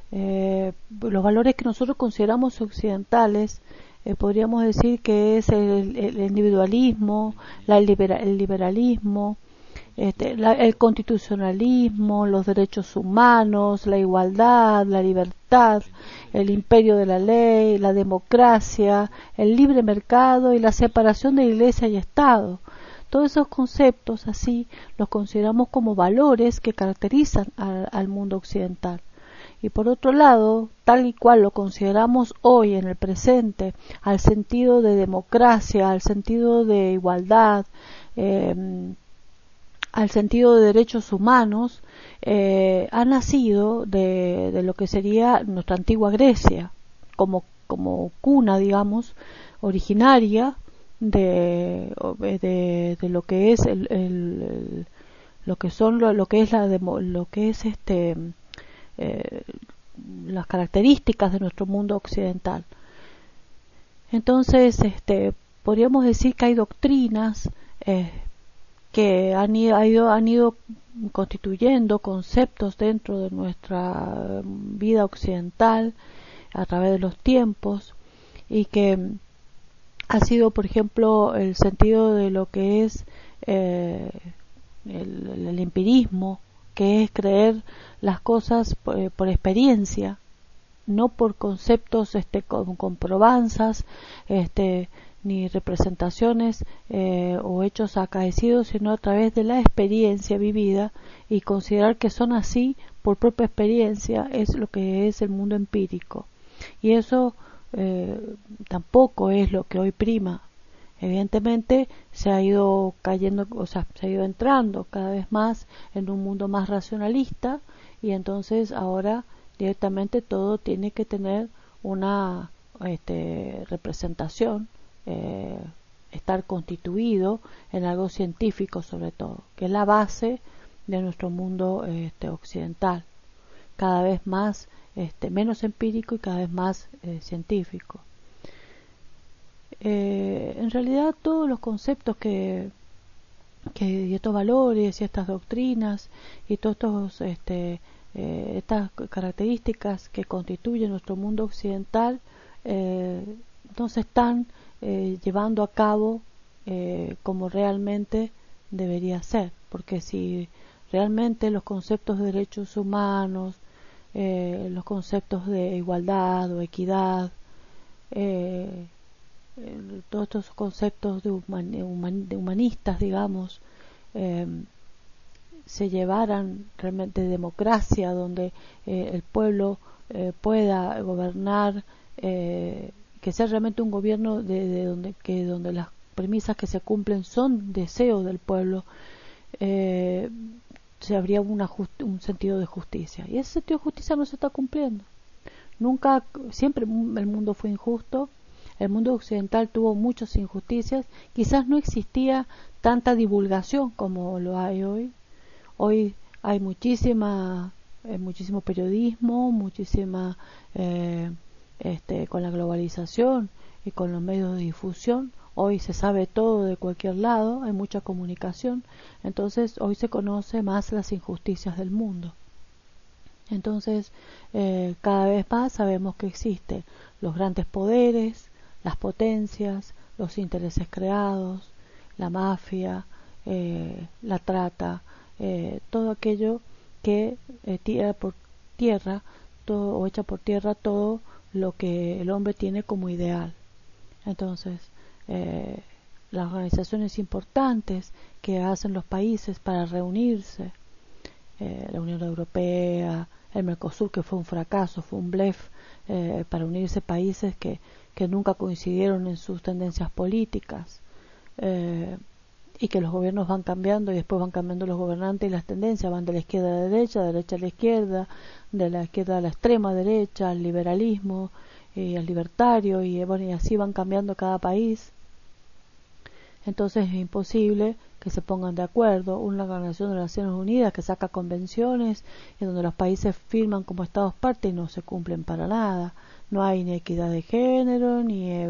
Los valores que nosotros consideramos occidentales, podríamos decir que es el individualismo, el liberalismo, el constitucionalismo, los derechos humanos, la igualdad, la libertad, el imperio de la ley, la democracia, el libre mercado y la separación de Iglesia y Estado. Todos esos conceptos así los consideramos como valores que caracterizan al mundo occidental. Y por otro lado, tal y cual lo consideramos hoy en el presente, al sentido de democracia, al sentido de igualdad, al sentido de derechos humanos, ha nacido de lo que sería nuestra antigua Grecia, como cuna, digamos, originaria de lo que es las características de nuestro mundo occidental. Entonces, podríamos decir que hay doctrinas que han ido constituyendo conceptos dentro de nuestra vida occidental a través de los tiempos, y que ha sido, por ejemplo, el sentido de lo que es el empirismo, que es creer las cosas por experiencia, no por conceptos con comprobanzas, ni representaciones o hechos acaecidos, sino a través de la experiencia vivida, y considerar que son así por propia experiencia es lo que es el mundo empírico. Y eso tampoco es lo que hoy prima. Evidentemente se ha ido cayendo, se ha ido entrando cada vez más en un mundo más racionalista, y entonces ahora directamente todo tiene que tener una representación, estar constituido en algo científico, sobre todo, que es la base de nuestro mundo occidental, cada vez más menos empírico y cada vez más científico. En realidad todos los conceptos que y estos valores y estas doctrinas y todos estas características que constituyen nuestro mundo occidental no se están llevando a cabo como realmente debería ser, porque si realmente los conceptos de derechos humanos, los conceptos de igualdad o equidad, todos estos conceptos de humanistas, digamos, se llevaran realmente de democracia, donde el pueblo pueda gobernar, que sea realmente un gobierno donde las premisas que se cumplen son deseos del pueblo, se habría un sentido de justicia, y ese sentido de justicia no se está cumpliendo. Siempre el mundo fue injusto. El mundo occidental tuvo muchas injusticias. Quizás no existía tanta divulgación como lo hay hoy. Hoy hay muchísimo periodismo, con la globalización y con los medios de difusión. Hoy se sabe todo de cualquier lado, hay mucha comunicación, entonces hoy se conoce más las injusticias del mundo. Entonces, cada vez más sabemos que existen los grandes poderes, las potencias, los intereses creados, la mafia, la trata, todo aquello que tira por tierra todo, o echa por tierra todo lo que el hombre tiene como ideal. Entonces, las organizaciones importantes que hacen los países para reunirse, la Unión Europea, el Mercosur, que fue un fracaso, fue un blef, para unirse países que nunca coincidieron en sus tendencias políticas, y que los gobiernos van cambiando y después van cambiando los gobernantes y las tendencias van de la izquierda a la derecha, de la derecha a la izquierda, de la izquierda a la extrema derecha, al liberalismo y al libertario, y bueno, y así van cambiando cada país. Entonces es imposible que se pongan de acuerdo. Una organización de las Naciones Unidas que saca convenciones en donde los países firman como estados parte y no se cumplen para nada. No hay ni equidad de género,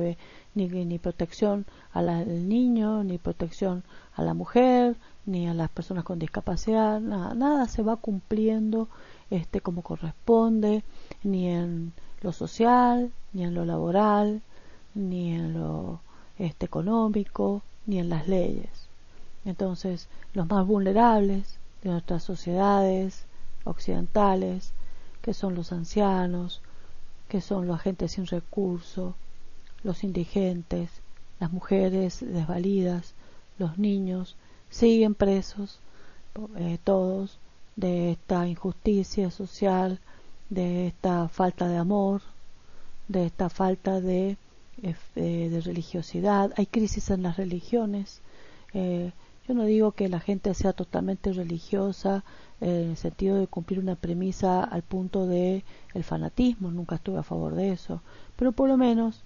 ni protección al niño, ni protección a la mujer, ni a las personas con discapacidad. Nada se va cumpliendo como corresponde, ni en lo social, ni en lo laboral, ni en lo económico, ni en las leyes. Entonces, los más vulnerables de nuestras sociedades occidentales, que son los ancianos, que son los agentes sin recursos, los indigentes, las mujeres desvalidas, los niños, siguen presos todos de esta injusticia social, de esta falta de amor, de esta falta de religiosidad. Hay crisis en las religiones. Yo no digo que la gente sea totalmente religiosa en el sentido de cumplir una premisa al punto de el fanatismo, nunca estuve a favor de eso, pero por lo menos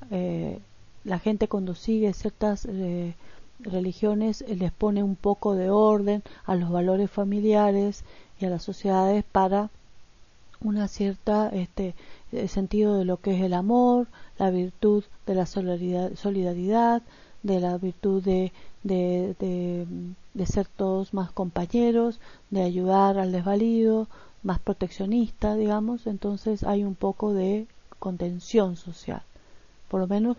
la gente cuando sigue ciertas religiones les pone un poco de orden a los valores familiares y a las sociedades para una cierta sentido de lo que es el amor, la virtud de la solidaridad, de la virtud de ser todos más compañeros, de ayudar al desvalido, más proteccionista, digamos. Entonces hay un poco de contención social, por lo menos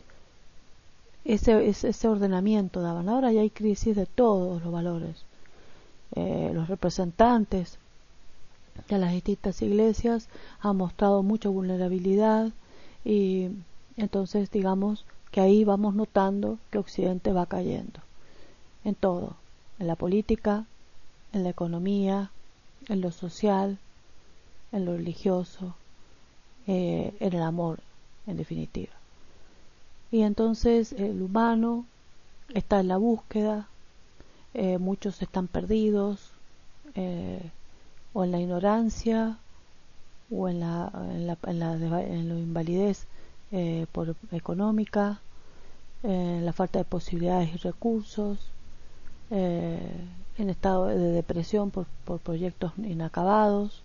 ese ordenamiento daban. Ahora ya hay crisis de todos los valores. Los representantes de las distintas iglesias han mostrado mucha vulnerabilidad, y entonces digamos que ahí vamos notando que Occidente va cayendo en todo, en la política, en la economía, en lo social, en lo religioso, en el amor, en definitiva. Y entonces el humano está en la búsqueda, muchos están perdidos, o en la ignorancia, o en la invalidez por económica, la falta de posibilidades y recursos, en estado de depresión por proyectos inacabados,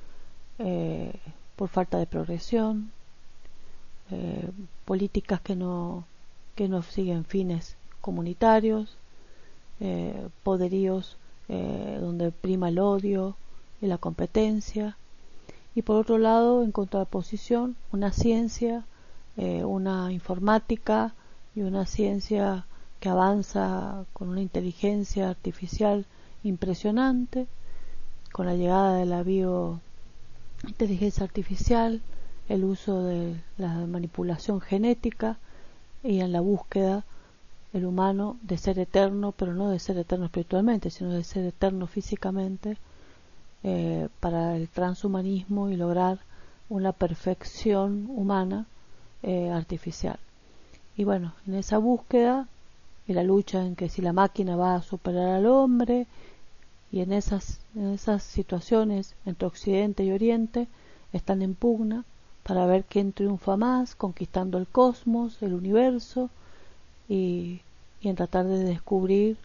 por falta de progresión, políticas que no siguen fines comunitarios, poderíos donde prima el odio y la competencia, y por otro lado, en contraposición, una ciencia, una informática y una ciencia que avanza con una inteligencia artificial impresionante, con la llegada de la biointeligencia artificial, el uso de la manipulación genética, y en la búsqueda el humano de ser eterno, pero no de ser eterno espiritualmente, sino de ser eterno físicamente, para el transhumanismo y lograr una perfección humana artificial. Y bueno, en esa búsqueda y la lucha en que si la máquina va a superar al hombre, y en esas situaciones entre Occidente y Oriente están en pugna para ver quién triunfa más, conquistando el cosmos, el universo, y en tratar de descubrir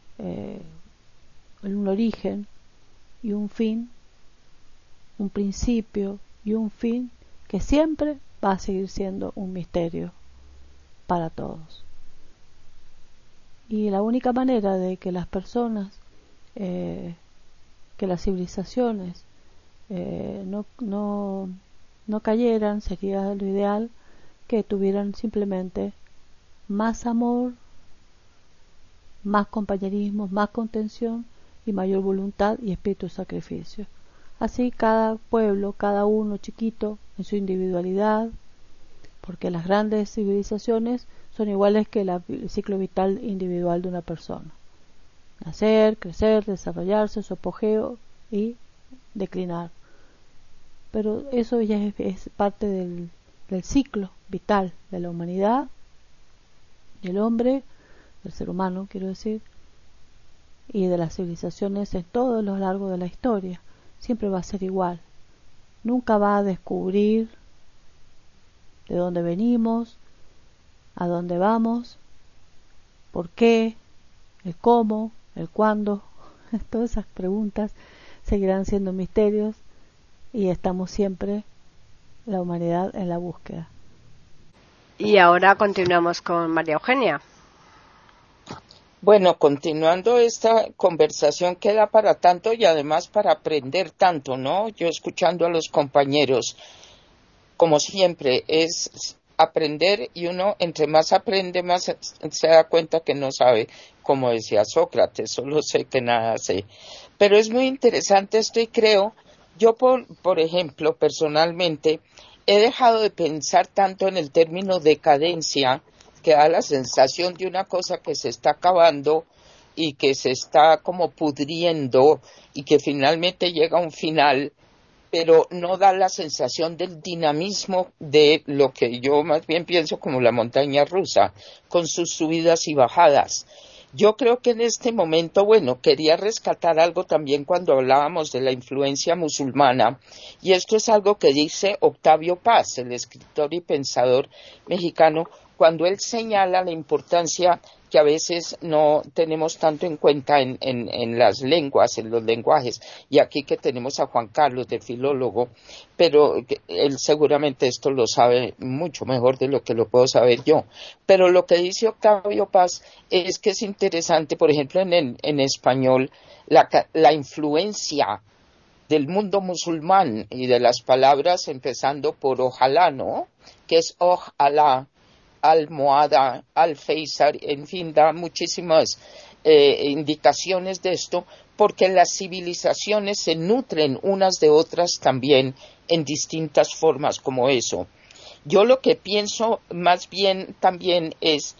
un origen y un fin, un principio y un fin que siempre va a seguir siendo un misterio para todos. Y la única manera de que las personas, que las civilizaciones no cayeran, sería lo ideal que tuvieran simplemente más amor, más compañerismo, más contención y mayor voluntad y espíritu de sacrificio. Así cada pueblo, cada uno chiquito en su individualidad, porque las grandes civilizaciones son iguales que el ciclo vital individual de una persona. Nacer, crecer, desarrollarse, su apogeo y declinar. Pero eso ya es parte del ciclo vital de la humanidad, del hombre, del ser humano, quiero decir, y de las civilizaciones en todo lo largo de la historia. Siempre va a ser igual. Nunca va a descubrir de dónde venimos, a dónde vamos, por qué, el cómo, el cuándo. Todas esas preguntas seguirán siendo misterios y estamos siempre, la humanidad, en la búsqueda. Y ahora continuamos con María Eugenia. Bueno, continuando esta conversación que da para tanto y además para aprender tanto, ¿no? Yo escuchando a los compañeros, como siempre, es aprender y uno entre más aprende, más se da cuenta que no sabe, como decía Sócrates, solo sé que nada sé. Pero es muy interesante esto y creo, yo por ejemplo, personalmente, he dejado de pensar tanto en el término decadencia, que da la sensación de una cosa que se está acabando y que se está como pudriendo y que finalmente llega a un final, pero no da la sensación del dinamismo de lo que yo más bien pienso como la montaña rusa, con sus subidas y bajadas. Yo creo que en este momento, bueno, quería rescatar algo también cuando hablábamos de la influencia musulmana, y esto es algo que dice Octavio Paz, el escritor y pensador mexicano, cuando él señala la importancia que a veces no tenemos tanto en cuenta en las lenguas, en los lenguajes, y aquí que tenemos a Juan Carlos de filólogo, pero él seguramente esto lo sabe mucho mejor de lo que lo puedo saber yo. Pero lo que dice Octavio Paz es que es interesante, por ejemplo, en español, la influencia del mundo musulmán y de las palabras empezando por ojalá, ¿no? Que es ojalá, almohada, alféizar, en fin, da muchísimas indicaciones de esto, porque las civilizaciones se nutren unas de otras también en distintas formas como eso. Yo lo que pienso más bien también es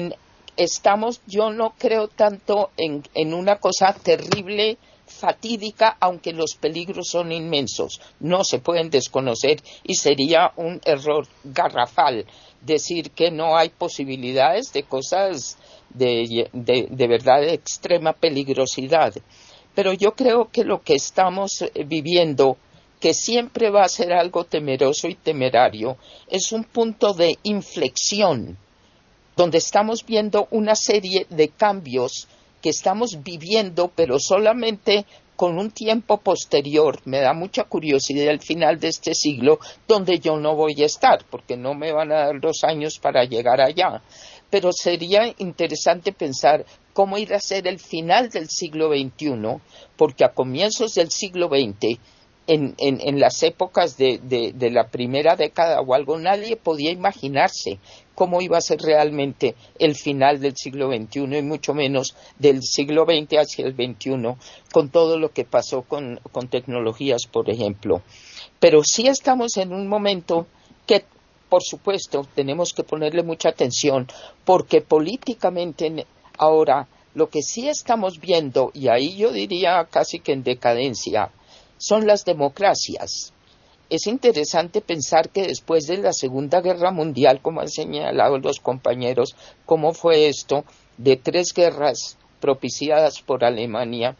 yo no creo tanto en una cosa terrible, fatídica, aunque los peligros son inmensos, no se pueden desconocer y sería un error garrafal decir que no hay posibilidades de cosas de verdad de extrema peligrosidad. Pero yo creo que lo que estamos viviendo, que siempre va a ser algo temeroso y temerario, es un punto de inflexión, donde estamos viendo una serie de cambios que estamos viviendo, pero solamente con un tiempo posterior. Me da mucha curiosidad el final de este siglo, donde yo no voy a estar, porque no me van a dar los años para llegar allá. Pero sería interesante pensar cómo irá a ser el final del siglo XXI, porque a comienzos del siglo XX, en las épocas de la primera década o algo, nadie podía imaginarse cómo iba a ser realmente el final del siglo XXI y mucho menos del siglo XX hacia el XXI, con todo lo que pasó con tecnologías, por ejemplo. Pero sí estamos en un momento que, por supuesto, tenemos que ponerle mucha atención, porque políticamente ahora lo que sí estamos viendo, y ahí yo diría casi que en decadencia, son las democracias. Es interesante pensar que después de la Segunda Guerra Mundial, como han señalado los compañeros, cómo fue esto, de 3 guerras propiciadas por Alemania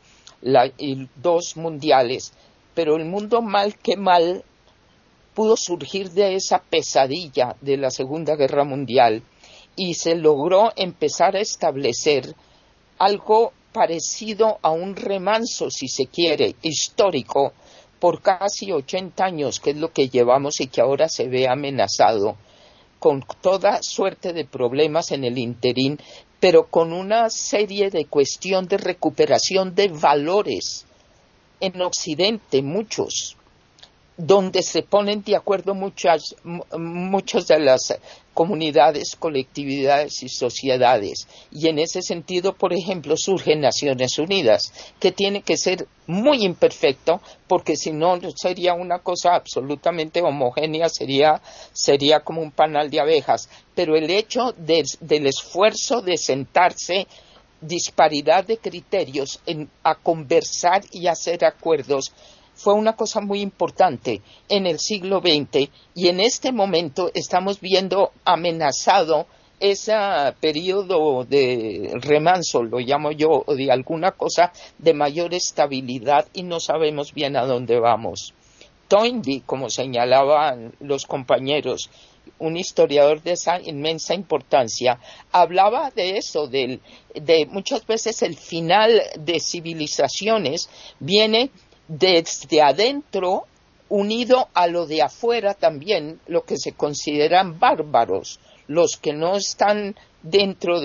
y 2 mundiales, pero el mundo mal que mal pudo surgir de esa pesadilla de la Segunda Guerra Mundial y se logró empezar a establecer algo parecido a un remanso, si se quiere, histórico, por casi 80 años, que es lo que llevamos y que ahora se ve amenazado, con toda suerte de problemas en el interín, pero con una serie de cuestión de recuperación de valores en Occidente, muchos, donde se ponen de acuerdo muchas de las comunidades, colectividades y sociedades. Y en ese sentido, por ejemplo, surge Naciones Unidas, que tiene que ser muy imperfecto, porque si no sería una cosa absolutamente homogénea, sería como un panal de abejas. Pero el hecho del esfuerzo de sentarse, disparidad de criterios, a conversar y hacer acuerdos, fue una cosa muy importante en el siglo XX, y en este momento estamos viendo amenazado ese periodo de remanso, lo llamo yo, o de alguna cosa de mayor estabilidad, y no sabemos bien a dónde vamos. Toynbee, como señalaban los compañeros, un historiador de esa inmensa importancia, hablaba de eso, de muchas veces el final de civilizaciones viene desde adentro, unido a lo de afuera también, lo que se consideran bárbaros, los que no están dentro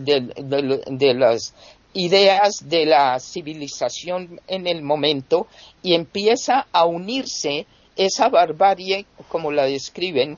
de las ideas de la civilización en el momento, y empieza a unirse esa barbarie, como la describen,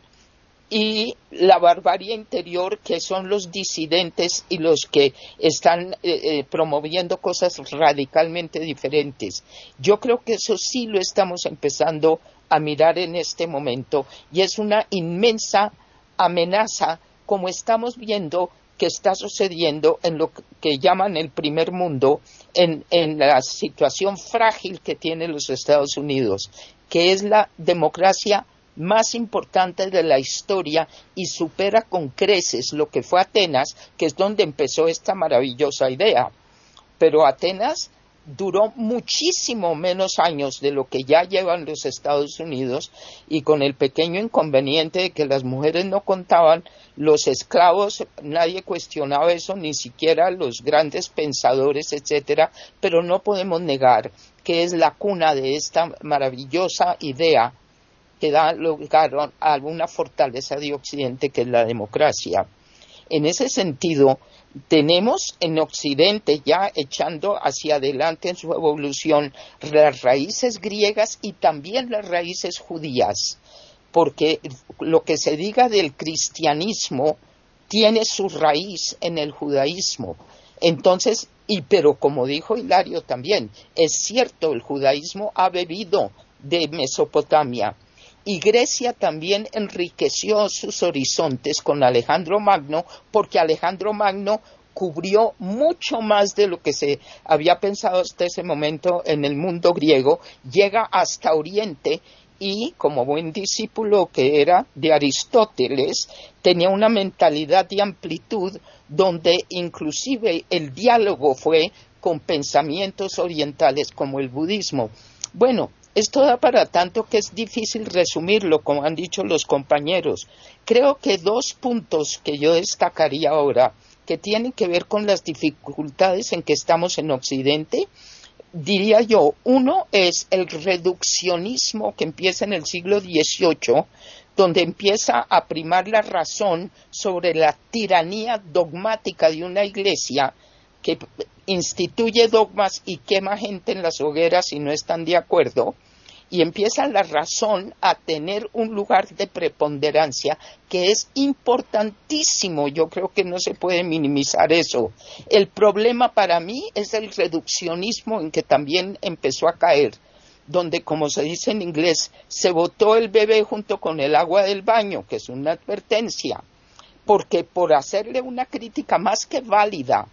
y la barbarie interior, que son los disidentes y los que están promoviendo cosas radicalmente diferentes. Yo creo que eso sí lo estamos empezando a mirar en este momento, y es una inmensa amenaza, como estamos viendo que está sucediendo en lo que llaman el primer mundo, en la situación frágil que tienen los Estados Unidos, que es la democracia más importante de la historia y supera con creces lo que fue Atenas, que es donde empezó esta maravillosa idea. Pero Atenas duró muchísimo menos años de lo que ya llevan los Estados Unidos, y con el pequeño inconveniente de que las mujeres no contaban, los esclavos, nadie cuestionaba eso, ni siquiera los grandes pensadores, etcétera, pero no podemos negar que es la cuna de esta maravillosa idea que da lugar a una fortaleza de Occidente, que es la democracia. En ese sentido, tenemos en Occidente, ya echando hacia adelante en su evolución, las raíces griegas y también las raíces judías, porque lo que se diga del cristianismo tiene su raíz en el judaísmo. Entonces, pero como dijo Hilario también, es cierto, el judaísmo ha bebido de Mesopotamia, y Grecia también enriqueció sus horizontes con Alejandro Magno, porque Alejandro Magno cubrió mucho más de lo que se había pensado hasta ese momento en el mundo griego, llega hasta Oriente, y como buen discípulo que era de Aristóteles, tenía una mentalidad de amplitud, donde inclusive el diálogo fue con pensamientos orientales como el budismo. Bueno, esto da para tanto que es difícil resumirlo, como han dicho los compañeros. Creo que 2 puntos que yo destacaría ahora, que tienen que ver con las dificultades en que estamos en Occidente, diría yo, uno es el reduccionismo que empieza en el siglo XVIII, donde empieza a primar la razón sobre la tiranía dogmática de una iglesia que instituye dogmas y quema gente en las hogueras si no están de acuerdo, y empieza la razón a tener un lugar de preponderancia que es importantísimo. Yo creo que no se puede minimizar eso. El problema para mí es el reduccionismo en que también empezó a caer, donde, como se dice en inglés, se botó el bebé junto con el agua del baño, que es una advertencia, porque por hacerle una crítica más que válida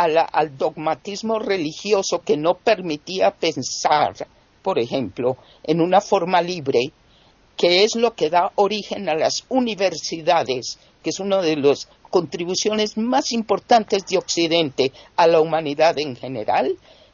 al dogmatismo religioso que no permitía pensar, por ejemplo, en una forma libre, que es lo que da origen a las universidades, que es una de las contribuciones más importantes de Occidente a la humanidad en general.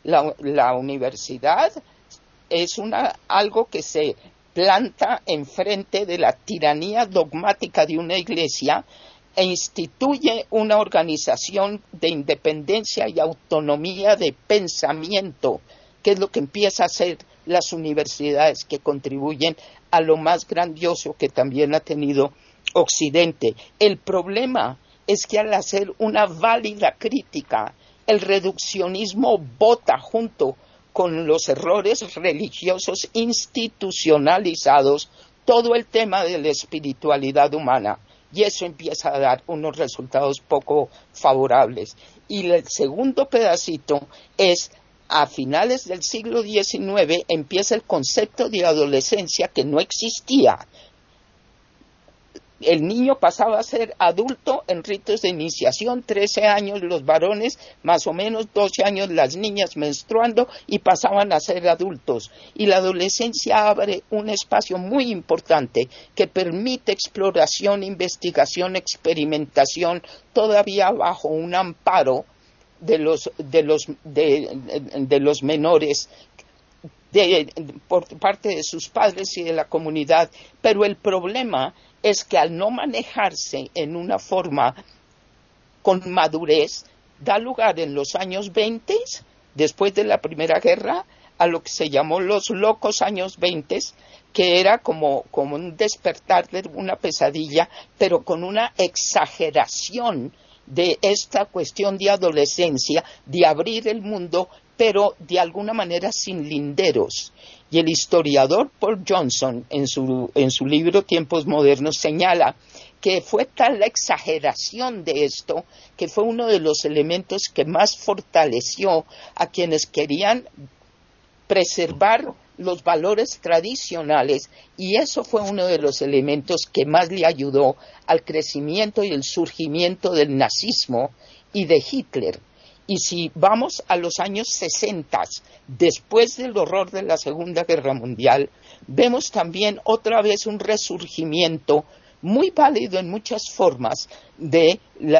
La universidad es algo que se planta enfrente de la tiranía dogmática de una iglesia e instituye una organización de independencia y autonomía de pensamiento, que es lo que empieza a hacer las universidades, que contribuyen a lo más grandioso que también ha tenido Occidente. El problema es que al hacer una válida crítica, el reduccionismo vota junto con los errores religiosos institucionalizados todo el tema de la espiritualidad humana, y eso empieza a dar unos resultados poco favorables. Y el segundo pedacito es, a finales del siglo XIX empieza el concepto de adolescencia que no existía. El niño pasaba a ser adulto en ritos de iniciación, 13 años los varones, más o menos 12 años las niñas menstruando, y pasaban a ser adultos. Y la adolescencia abre un espacio muy importante que permite exploración, investigación, experimentación, todavía bajo un amparo de los menores, por parte de sus padres y de la comunidad. Pero el problema es que al no manejarse en una forma con madurez, da lugar en los años 20, después de la Primera Guerra, a lo que se llamó los locos años 20, que era como un despertar de una pesadilla, pero con una exageración de esta cuestión de adolescencia, de abrir el mundo, pero de alguna manera sin linderos. Y el historiador Paul Johnson, en su libro Tiempos Modernos, señala que fue tal la exageración de esto, que fue uno de los elementos que más fortaleció a quienes querían preservar los valores tradicionales, y eso fue uno de los elementos que más le ayudó al crecimiento y el surgimiento del nazismo y de Hitler. Y si vamos a los años 60, después del horror de la Segunda Guerra Mundial, vemos también otra vez un resurgimiento muy válido en muchas formas de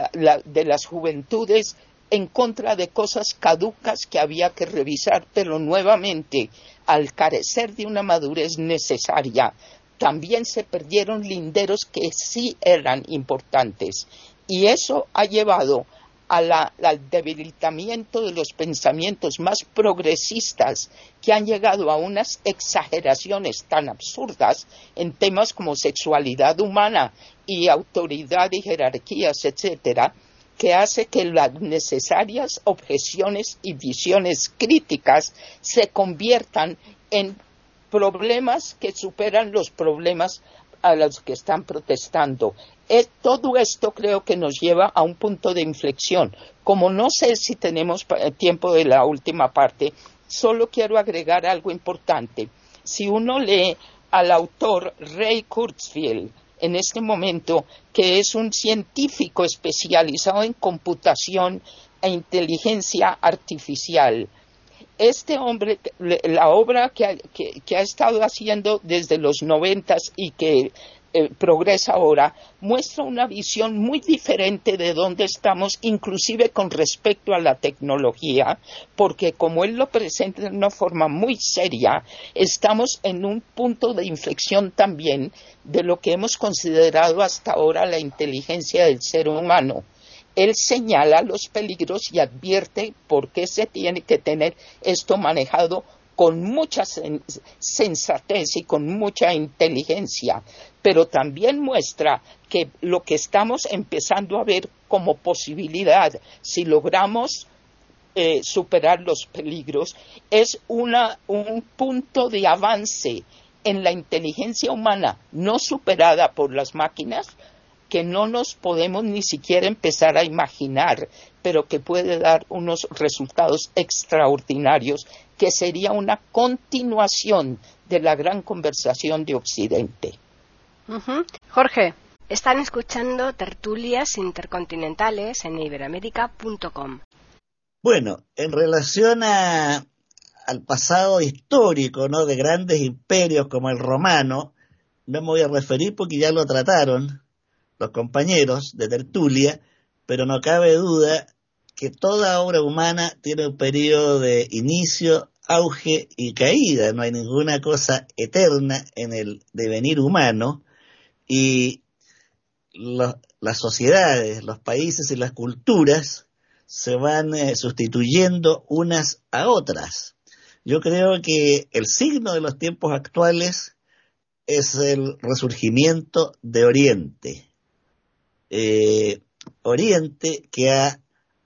las juventudes en contra de cosas caducas que había que revisar, pero nuevamente, al carecer de una madurez necesaria, también se perdieron linderos que sí eran importantes. Y eso ha llevado al debilitamiento de los pensamientos más progresistas, que han llegado a unas exageraciones tan absurdas en temas como sexualidad humana y autoridad y jerarquías, etcétera, que hace que las necesarias objeciones y visiones críticas se conviertan en problemas que superan los problemas a los que están protestando. Todo esto creo que nos lleva a un punto de inflexión. Como no sé si tenemos tiempo de la última parte, solo quiero agregar algo importante. Si uno lee al autor Ray Kurzweil, en este momento, que es un científico especializado en computación e inteligencia artificial, este hombre, la obra que ha estado haciendo desde los 90 y que progresa ahora, muestra una visión muy diferente de dónde estamos, inclusive con respecto a la tecnología, porque como él lo presenta de una forma muy seria, estamos en un punto de inflexión también de lo que hemos considerado hasta ahora la inteligencia del ser humano. Él señala los peligros y advierte por qué se tiene que tener esto manejado con mucha sensatez y con mucha inteligencia, pero también muestra que lo que estamos empezando a ver como posibilidad, si logramos superar los peligros, es un punto de avance en la inteligencia humana no superada por las máquinas, que no nos podemos ni siquiera empezar a imaginar, pero que puede dar unos resultados extraordinarios, que sería una continuación de la gran conversación de Occidente. Jorge, están escuchando Tertulias Intercontinentales en iberoamerica.com. Bueno, en relación al pasado histórico, ¿no?, de grandes imperios como el romano, no me voy a referir porque ya lo trataron los compañeros de tertulia, pero no cabe duda que toda obra humana tiene un periodo de inicio, auge y caída. No hay ninguna cosa eterna en el devenir humano, y las sociedades, los países y las culturas se van sustituyendo unas a otras. Yo creo que el signo de los tiempos actuales es el resurgimiento de Oriente. Oriente que ha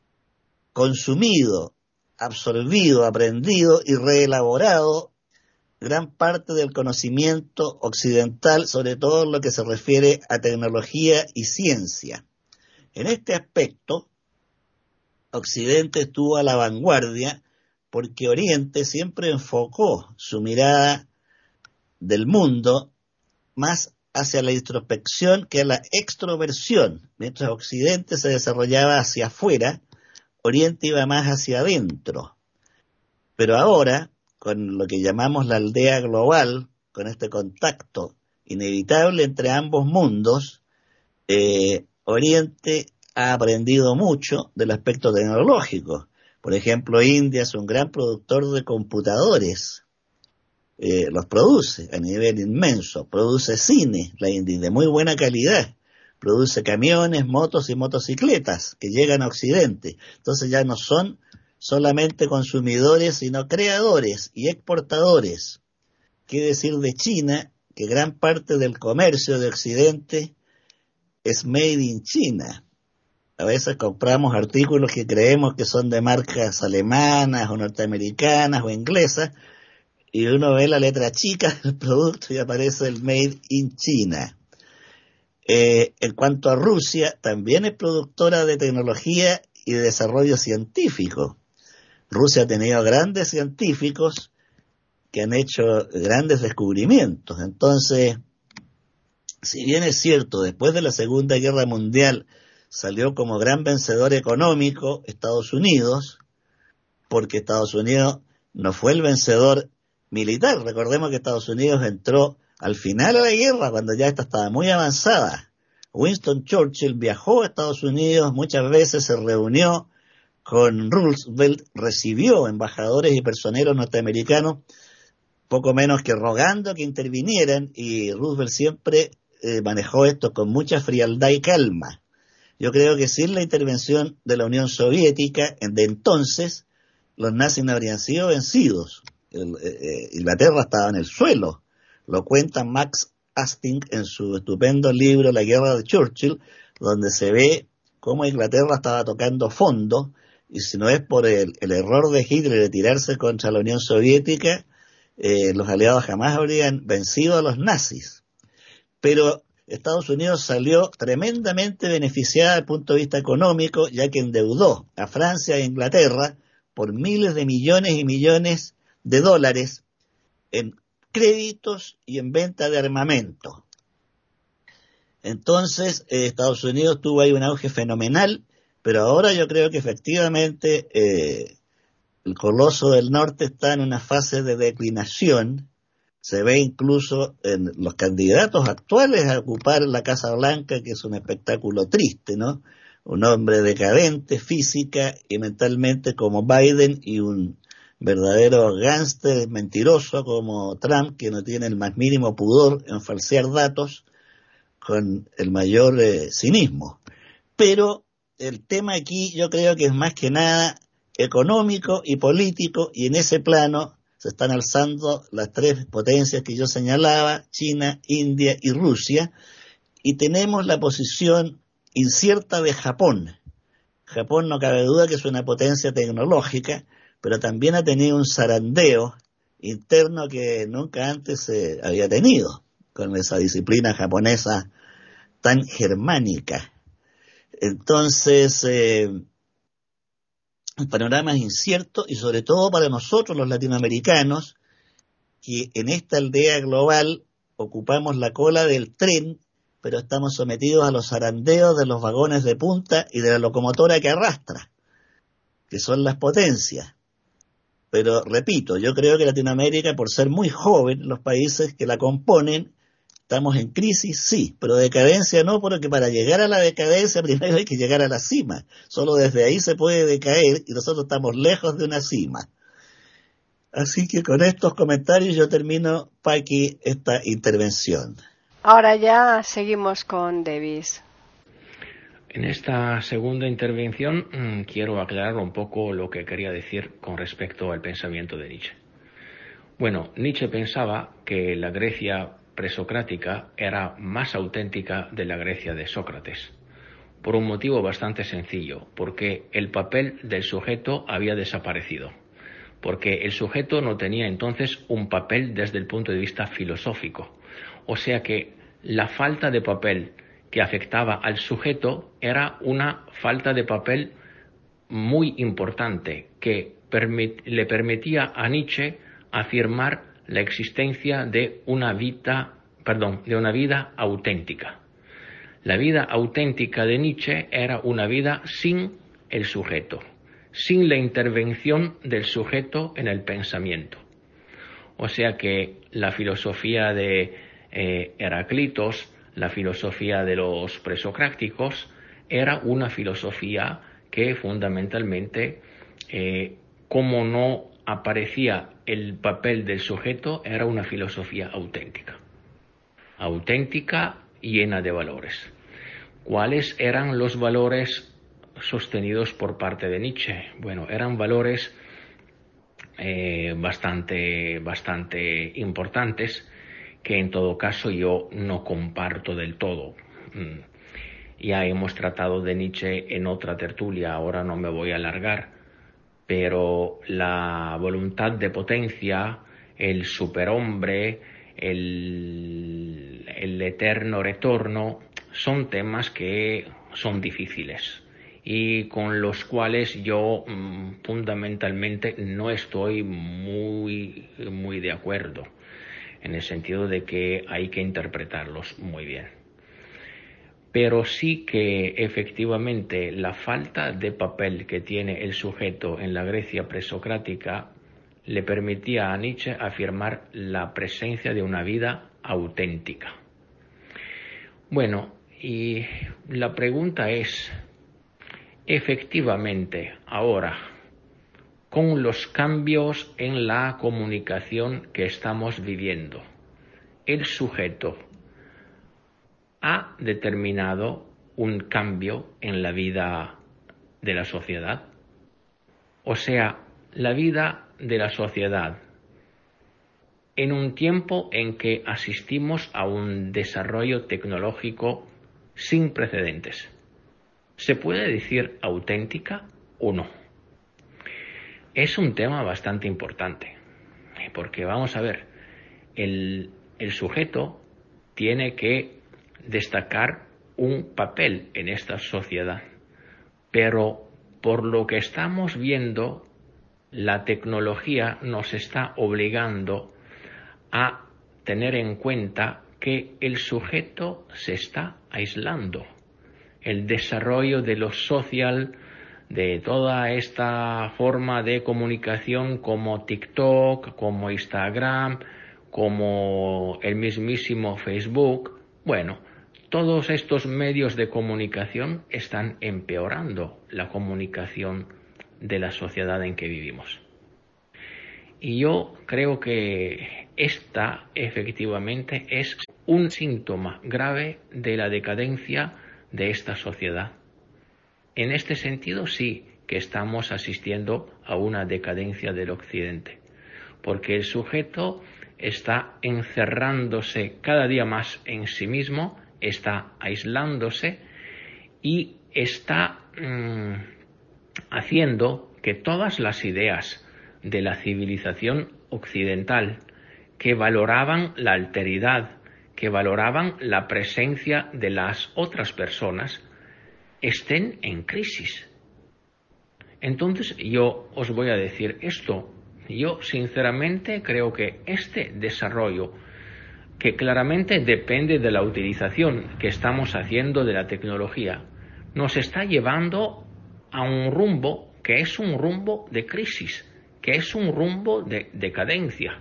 consumido, absorbido, aprendido y reelaborado gran parte del conocimiento occidental, sobre todo en lo que se refiere a tecnología y ciencia. En este aspecto, Occidente estuvo a la vanguardia porque Oriente siempre enfocó su mirada del mundo más hacia la introspección que a la extroversión. Mientras Occidente se desarrollaba hacia afuera, Oriente iba más hacia adentro. Pero ahora, con lo que llamamos la aldea global, con este contacto inevitable entre ambos mundos, Oriente ha aprendido mucho del aspecto tecnológico. Por ejemplo, India es un gran productor de computadores, los produce a nivel inmenso, produce cine, la India, de muy buena calidad, produce camiones, motos y motocicletas que llegan a Occidente. Entonces ya no son solamente consumidores, sino creadores y exportadores. ¿Qué decir de China? Que gran parte del comercio de Occidente es made in China. A veces compramos artículos que creemos que son de marcas alemanas o norteamericanas o inglesas, y uno ve la letra chica del producto y aparece el made in China. En cuanto a Rusia, también es productora de tecnología y de desarrollo científico. Rusia ha tenido grandes científicos que han hecho grandes descubrimientos. Entonces, si bien es cierto, después de la Segunda Guerra Mundial salió como gran vencedor económico Estados Unidos, porque Estados Unidos no fue el vencedor militar. Recordemos que Estados Unidos entró al final de la guerra, cuando ya esta estaba muy avanzada. Winston Churchill viajó a Estados Unidos, muchas veces se reunió con Roosevelt, recibió embajadores y personeros norteamericanos, poco menos que rogando que intervinieran, y Roosevelt siempre manejó esto con mucha frialdad y calma. Yo creo que sin la intervención de la Unión Soviética, de entonces, los nazis no habrían sido vencidos. Inglaterra estaba en el suelo. Lo cuenta Max Hastings en su estupendo libro La Guerra de Churchill, donde se ve cómo Inglaterra estaba tocando fondo, y si no es por el error de Hitler de tirarse contra la Unión Soviética, los aliados jamás habrían vencido a los nazis. Pero Estados Unidos salió tremendamente beneficiada desde el punto de vista económico, ya que endeudó a Francia e Inglaterra por miles de millones y millones de dólares en créditos y en venta de armamento. Entonces, Estados Unidos tuvo ahí un auge fenomenal, pero ahora yo creo que efectivamente el Coloso del Norte está en una fase de declinación. Se ve incluso en los candidatos actuales a ocupar la Casa Blanca, que es un espectáculo triste, ¿no? Un hombre decadente física y mentalmente como Biden, y un verdadero gángster mentiroso como Trump, que no tiene el más mínimo pudor en falsear datos con el mayor cinismo. Pero el tema aquí yo creo que es más que nada económico y político, y en ese plano se están alzando las tres potencias que yo señalaba, China, India y Rusia, y tenemos la posición incierta de Japón. Japón no cabe duda que es una potencia tecnológica, pero también ha tenido un zarandeo interno que nunca antes se había tenido, con esa disciplina japonesa tan germánica. Entonces, el panorama es incierto, y sobre todo para nosotros los latinoamericanos, que en esta aldea global ocupamos la cola del tren, pero estamos sometidos a los zarandeos de los vagones de punta y de la locomotora que arrastra, que son las potencias. Pero repito, yo creo que Latinoamérica, por ser muy joven, los países que la componen, estamos en crisis, sí, pero decadencia no, porque para llegar a la decadencia primero hay que llegar a la cima. Solo desde ahí se puede decaer, y nosotros estamos lejos de una cima. Así que con estos comentarios yo termino, Paqui, esta intervención. Ahora ya seguimos con Davis. En esta segunda intervención quiero aclarar un poco lo que quería decir con respecto al pensamiento de Nietzsche. Bueno, Nietzsche pensaba que la Grecia presocrática era más auténtica de la Grecia de Sócrates. por un motivo bastante sencillo, porque el papel del sujeto había desaparecido, porque el sujeto no tenía entonces un papel desde el punto de vista filosófico. O sea que la falta de papel que afectaba al sujeto era una falta de papel muy importante que le permitía a Nietzsche afirmar la existencia de una vida auténtica. La vida auténtica de Nietzsche era una vida sin el sujeto, sin la intervención del sujeto en el pensamiento. O sea que la filosofía de Heráclitos, la filosofía de los presocráticos, era una filosofía que fundamentalmente, como no aparecía el papel del sujeto, era una filosofía auténtica, llena de valores. ¿Cuáles eran los valores sostenidos por parte de Nietzsche? Bueno, eran valores bastante importantes, que en todo caso yo no comparto del todo. Ya hemos tratado de Nietzsche en otra tertulia, ahora no me voy a alargar, pero la voluntad de potencia, el superhombre, el eterno retorno, son temas que son difíciles y con los cuales yo fundamentalmente no estoy muy de acuerdo, en el sentido de que hay que interpretarlos muy bien. Pero sí que efectivamente la falta de papel que tiene el sujeto en la Grecia presocrática le permitía a Nietzsche afirmar la presencia de una vida auténtica. Bueno, y la pregunta es, efectivamente, ahora, con los cambios en la comunicación que estamos viviendo, el sujeto ha determinado un cambio en la vida de la sociedad. O sea, la vida de la sociedad en un tiempo en que asistimos a un desarrollo tecnológico sin precedentes. ¿Se puede decir auténtica o no? Es un tema bastante importante, porque vamos a ver, el sujeto tiene que destacar un papel en esta sociedad, pero por lo que estamos viendo, la tecnología nos está obligando a tener en cuenta que el sujeto se está aislando. El desarrollo de lo social, de toda esta forma de comunicación como TikTok, como Instagram, como el mismísimo Facebook, bueno, todos estos medios de comunicación están empeorando la comunicación de la sociedad en que vivimos. Y yo creo que esta efectivamente es un síntoma grave de la decadencia de esta sociedad. En este sentido sí que estamos asistiendo a una decadencia del Occidente, porque el sujeto está encerrándose cada día más en sí mismo, está aislándose y está haciendo que todas las ideas de la civilización occidental, que valoraban la alteridad, que valoraban la presencia de las otras personas, estén en crisis. Entonces yo os voy a decir esto. Yo sinceramente creo que este desarrollo, que claramente depende de la utilización que estamos haciendo de la tecnología, nos está llevando a un rumbo que es un rumbo de crisis, que es un rumbo de decadencia.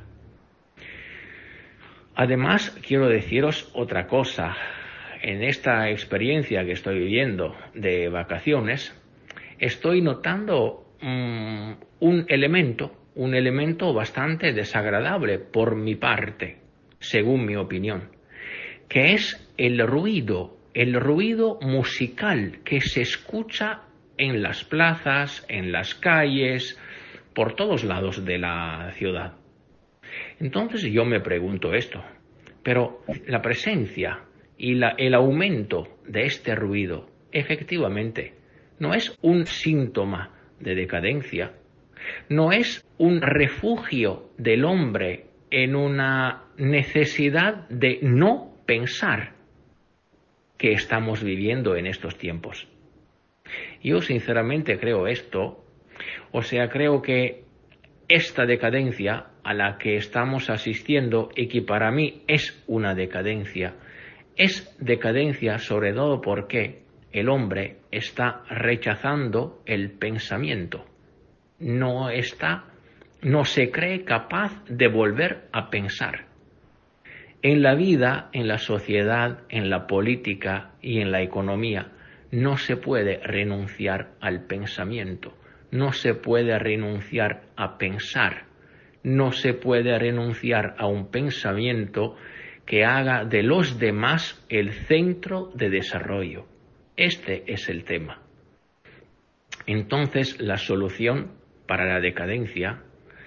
Además, quiero deciros otra cosa. En esta experiencia que estoy viviendo de vacaciones, estoy notando un elemento bastante desagradable por mi parte, según mi opinión, que es el ruido musical que se escucha en las plazas, en las calles, por todos lados de la ciudad. Entonces yo me pregunto esto, pero la presencia y el aumento de este ruido efectivamente, no es un síntoma de decadencia, no es un refugio del hombre en una necesidad de no pensar que estamos viviendo en estos tiempos. Yo sinceramente creo esto, creo que esta decadencia a la que estamos asistiendo y que para mí es una decadencia, es decadencia sobre todo porque el hombre está rechazando el pensamiento, no se cree capaz de volver a pensar. En la vida, en la sociedad, en la política y en la economía no se puede renunciar al pensamiento, no se puede renunciar a pensar, no se puede renunciar a un pensamiento que haga de los demás el centro de desarrollo. Este es el tema. Entonces, la solución para la decadencia,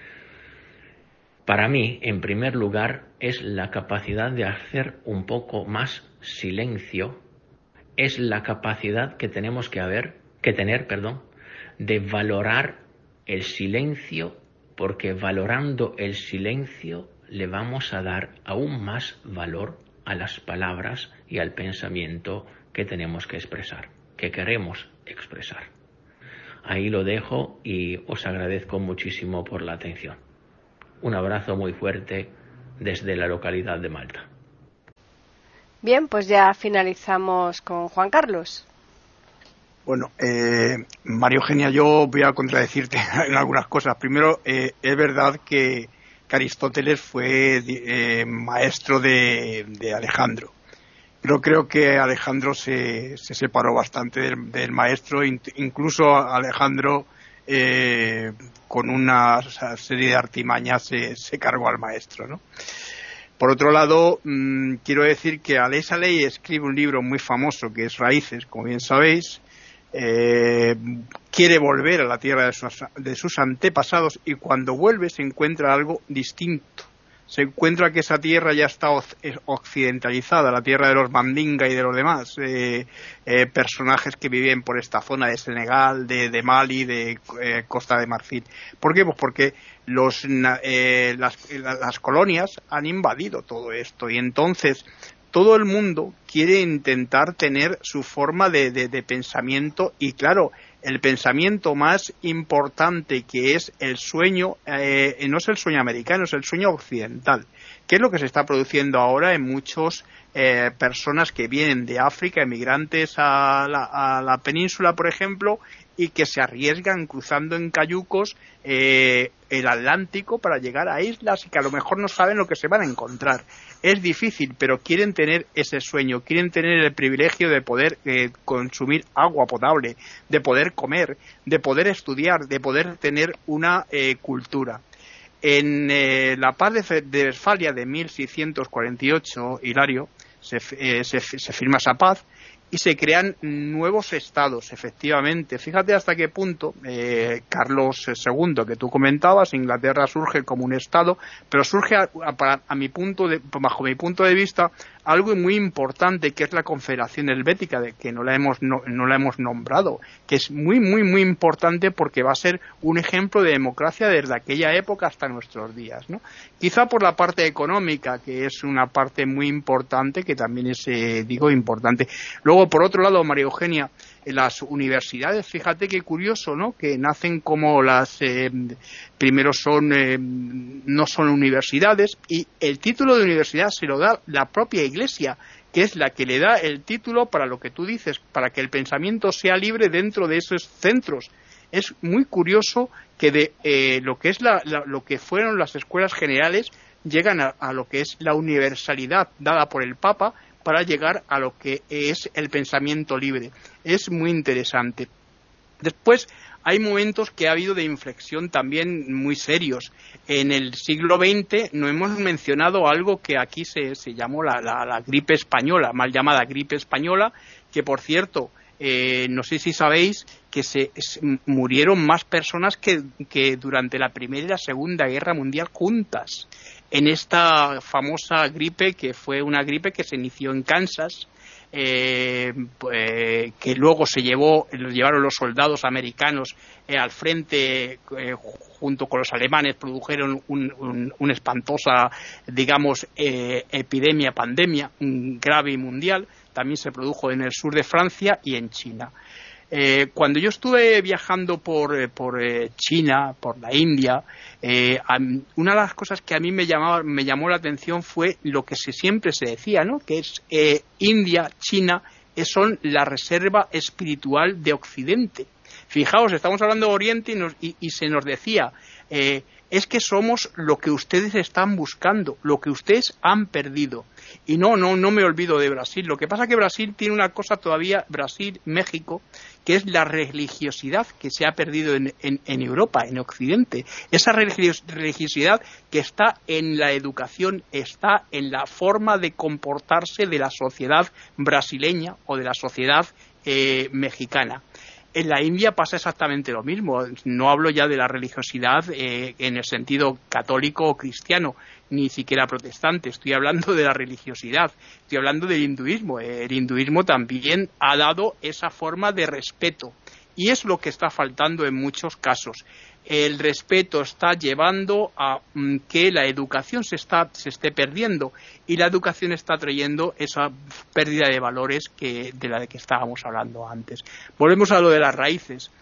para mí, en primer lugar, es la capacidad de hacer un poco más silencio, es la capacidad que tenemos que tener, de valorar el silencio, porque valorando el silencio le vamos a dar aún más valor a las palabras y al pensamiento que tenemos que expresar, que queremos expresar. Ahí lo dejo y os agradezco muchísimo por la atención. Un abrazo muy fuerte desde la localidad de Malta. Bien, pues ya finalizamos con Juan Carlos. Bueno, María Eugenia, yo voy a contradecirte en algunas cosas. Primero, es verdad que Aristóteles fue maestro de Alejandro. Pero creo que Alejandro se separó bastante del maestro, incluso Alejandro con una serie de artimañas se cargó al maestro, ¿no? Por otro lado, quiero decir que Aleix Aleix escribe un libro muy famoso que es Raíces, como bien sabéis. Quiere volver a la tierra de sus antepasados y cuando vuelve se encuentra algo distinto. Se encuentra que esa tierra ya está occidentalizada, la tierra de los Mandinga y de los demás personajes que viven por esta zona de Senegal, de Mali, de Costa de Marfil. ¿Por qué? Pues porque las colonias han invadido todo esto y entonces todo el mundo quiere intentar tener su forma de pensamiento y claro, el pensamiento más importante que es el sueño, no es el sueño americano, es el sueño occidental, que es lo que se está produciendo ahora en muchas personas que vienen de África, emigrantes a la península, por ejemplo, y que se arriesgan cruzando en cayucos el Atlántico para llegar a islas y que a lo mejor no saben lo que se van a encontrar. Es difícil, pero quieren tener ese sueño, quieren tener el privilegio de poder consumir agua potable, de poder comer, de poder estudiar, de poder tener una cultura. En la paz de Westfalia de 1648, Hilario, se firma esa paz y se crean nuevos estados, efectivamente. Fíjate hasta qué punto Carlos II, que tú comentabas, Inglaterra surge como un estado, pero surge bajo mi punto de vista algo muy importante, que es la Confederación Helvética, de que no la hemos nombrado, que es muy muy muy importante porque va a ser un ejemplo de democracia desde aquella época hasta nuestros días, ¿no? Quizá por la parte económica, que es una parte muy importante, que también es importante. Luego, por otro lado, María Eugenia, las universidades, fíjate qué curioso, ¿no? Que nacen como primero no son universidades y el título de universidad se lo da la propia Iglesia, que es la que le da el título para lo que tú dices, para que el pensamiento sea libre dentro de esos centros. Es muy curioso que de lo que es lo que fueron las escuelas generales llegan a lo que es la universalidad dada por el Papa para llegar a lo que es el pensamiento libre. Es muy interesante. Después hay momentos que ha habido de inflexión también muy serios. En el siglo XX no hemos mencionado algo que aquí se llamó la gripe española, mal llamada gripe española, que por cierto no sé si sabéis que murieron más personas que durante la Primera y la Segunda Guerra Mundial juntas en esta famosa gripe, que fue una gripe que se inició en Kansas, que luego lo llevaron los soldados americanos al frente, junto con los alemanes, produjeron una espantosa, digamos, pandemia grave y mundial. También se produjo en el sur de Francia y en China. Cuando yo estuve viajando por China, por la India, una de las cosas que a mí me llamó la atención fue lo que siempre se decía, ¿no? Que es India, China, son la reserva espiritual de Occidente. Fijaos, estamos hablando de Oriente y se nos decía, es que somos lo que ustedes están buscando, lo que ustedes han perdido. Y no me olvido de Brasil. Lo que pasa es que Brasil tiene una cosa todavía, México, que es la religiosidad que se ha perdido en Europa, en Occidente. Esa religiosidad que está en la educación, está en la forma de comportarse de la sociedad brasileña o de la sociedad mexicana. En la India pasa exactamente lo mismo. No hablo ya de la religiosidad en el sentido católico o cristiano, ni siquiera protestante. Estoy hablando de la religiosidad, estoy hablando del hinduismo. El hinduismo también ha dado esa forma de respeto, y es lo que está faltando en muchos casos. El respeto está llevando a que la educación se esté perdiendo, y la educación está trayendo esa pérdida de valores de la que estábamos hablando antes. Volvemos a lo de las raíces.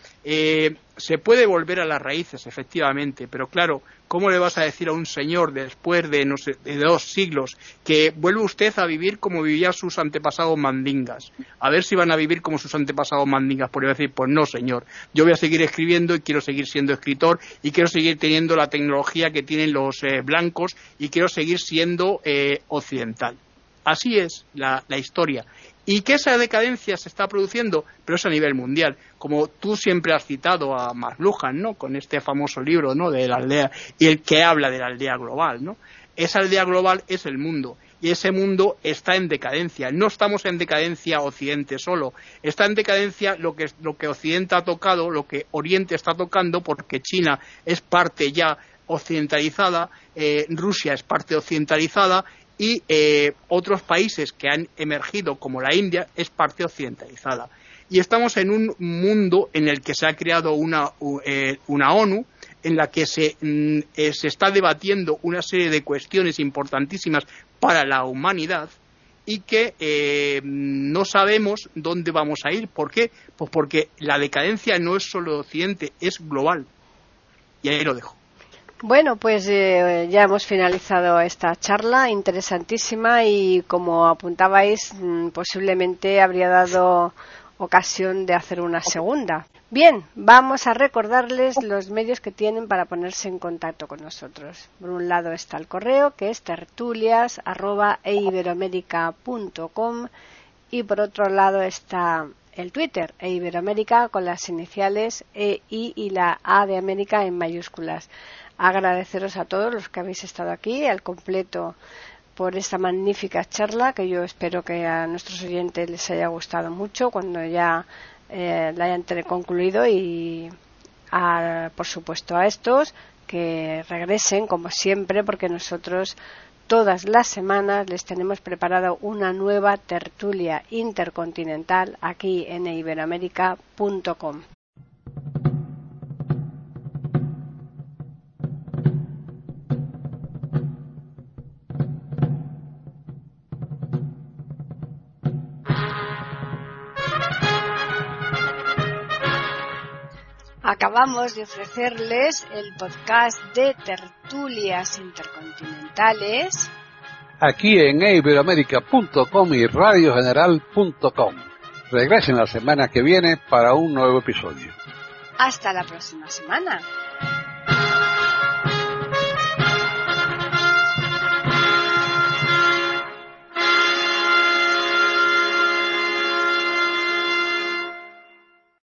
Se puede volver a las raíces, efectivamente, pero claro, ¿cómo le vas a decir a un señor después de 2 siglos que vuelve usted a vivir como vivían sus antepasados mandingas? A ver si van a vivir como sus antepasados mandingas. Por decir, pues no, señor, yo voy a seguir escribiendo y quiero seguir siendo escritor y quiero seguir teniendo la tecnología que tienen los blancos y quiero seguir siendo occidental. Así es la historia. Y que esa decadencia se está produciendo, pero es a nivel mundial. Como tú siempre has citado a McLuhan, ¿no? Con este famoso libro, ¿no? De la aldea, y el que habla de la aldea global, ¿no? Esa aldea global es el mundo, y ese mundo está en decadencia. No estamos en decadencia Occidente solo, está en decadencia lo que Occidente ha tocado, lo que Oriente está tocando, porque China es parte ya occidentalizada, Rusia es parte occidentalizada, y otros países que han emergido, como la India, es parte occidentalizada. Y estamos en un mundo en el que se ha creado una ONU, en la que se está debatiendo una serie de cuestiones importantísimas para la humanidad, y que no sabemos dónde vamos a ir. ¿Por qué? Pues porque la decadencia no es solo de Occidente, es global. Y ahí lo dejo. Bueno, pues ya hemos finalizado esta charla interesantísima, y como apuntabais, posiblemente habría dado ocasión de hacer una segunda. Bien, vamos a recordarles los medios que tienen para ponerse en contacto con nosotros. Por un lado está el correo, que es tertulias@eiberoamerica.com, y por otro lado está el Twitter, eiberoamerica, con las iniciales EI y la A de América en mayúsculas. Agradeceros a todos los que habéis estado aquí al completo por esta magnífica charla, que yo espero que a nuestros oyentes les haya gustado mucho cuando ya la hayan concluido, y por supuesto a estos que regresen como siempre, porque nosotros todas las semanas les tenemos preparado una nueva tertulia intercontinental aquí en eiberoamerica.com. Acabamos de ofrecerles el podcast de tertulias intercontinentales aquí en eiberoamerica.com y radiogeneral.com. Regresen la semana que viene para un nuevo episodio. Hasta la próxima semana.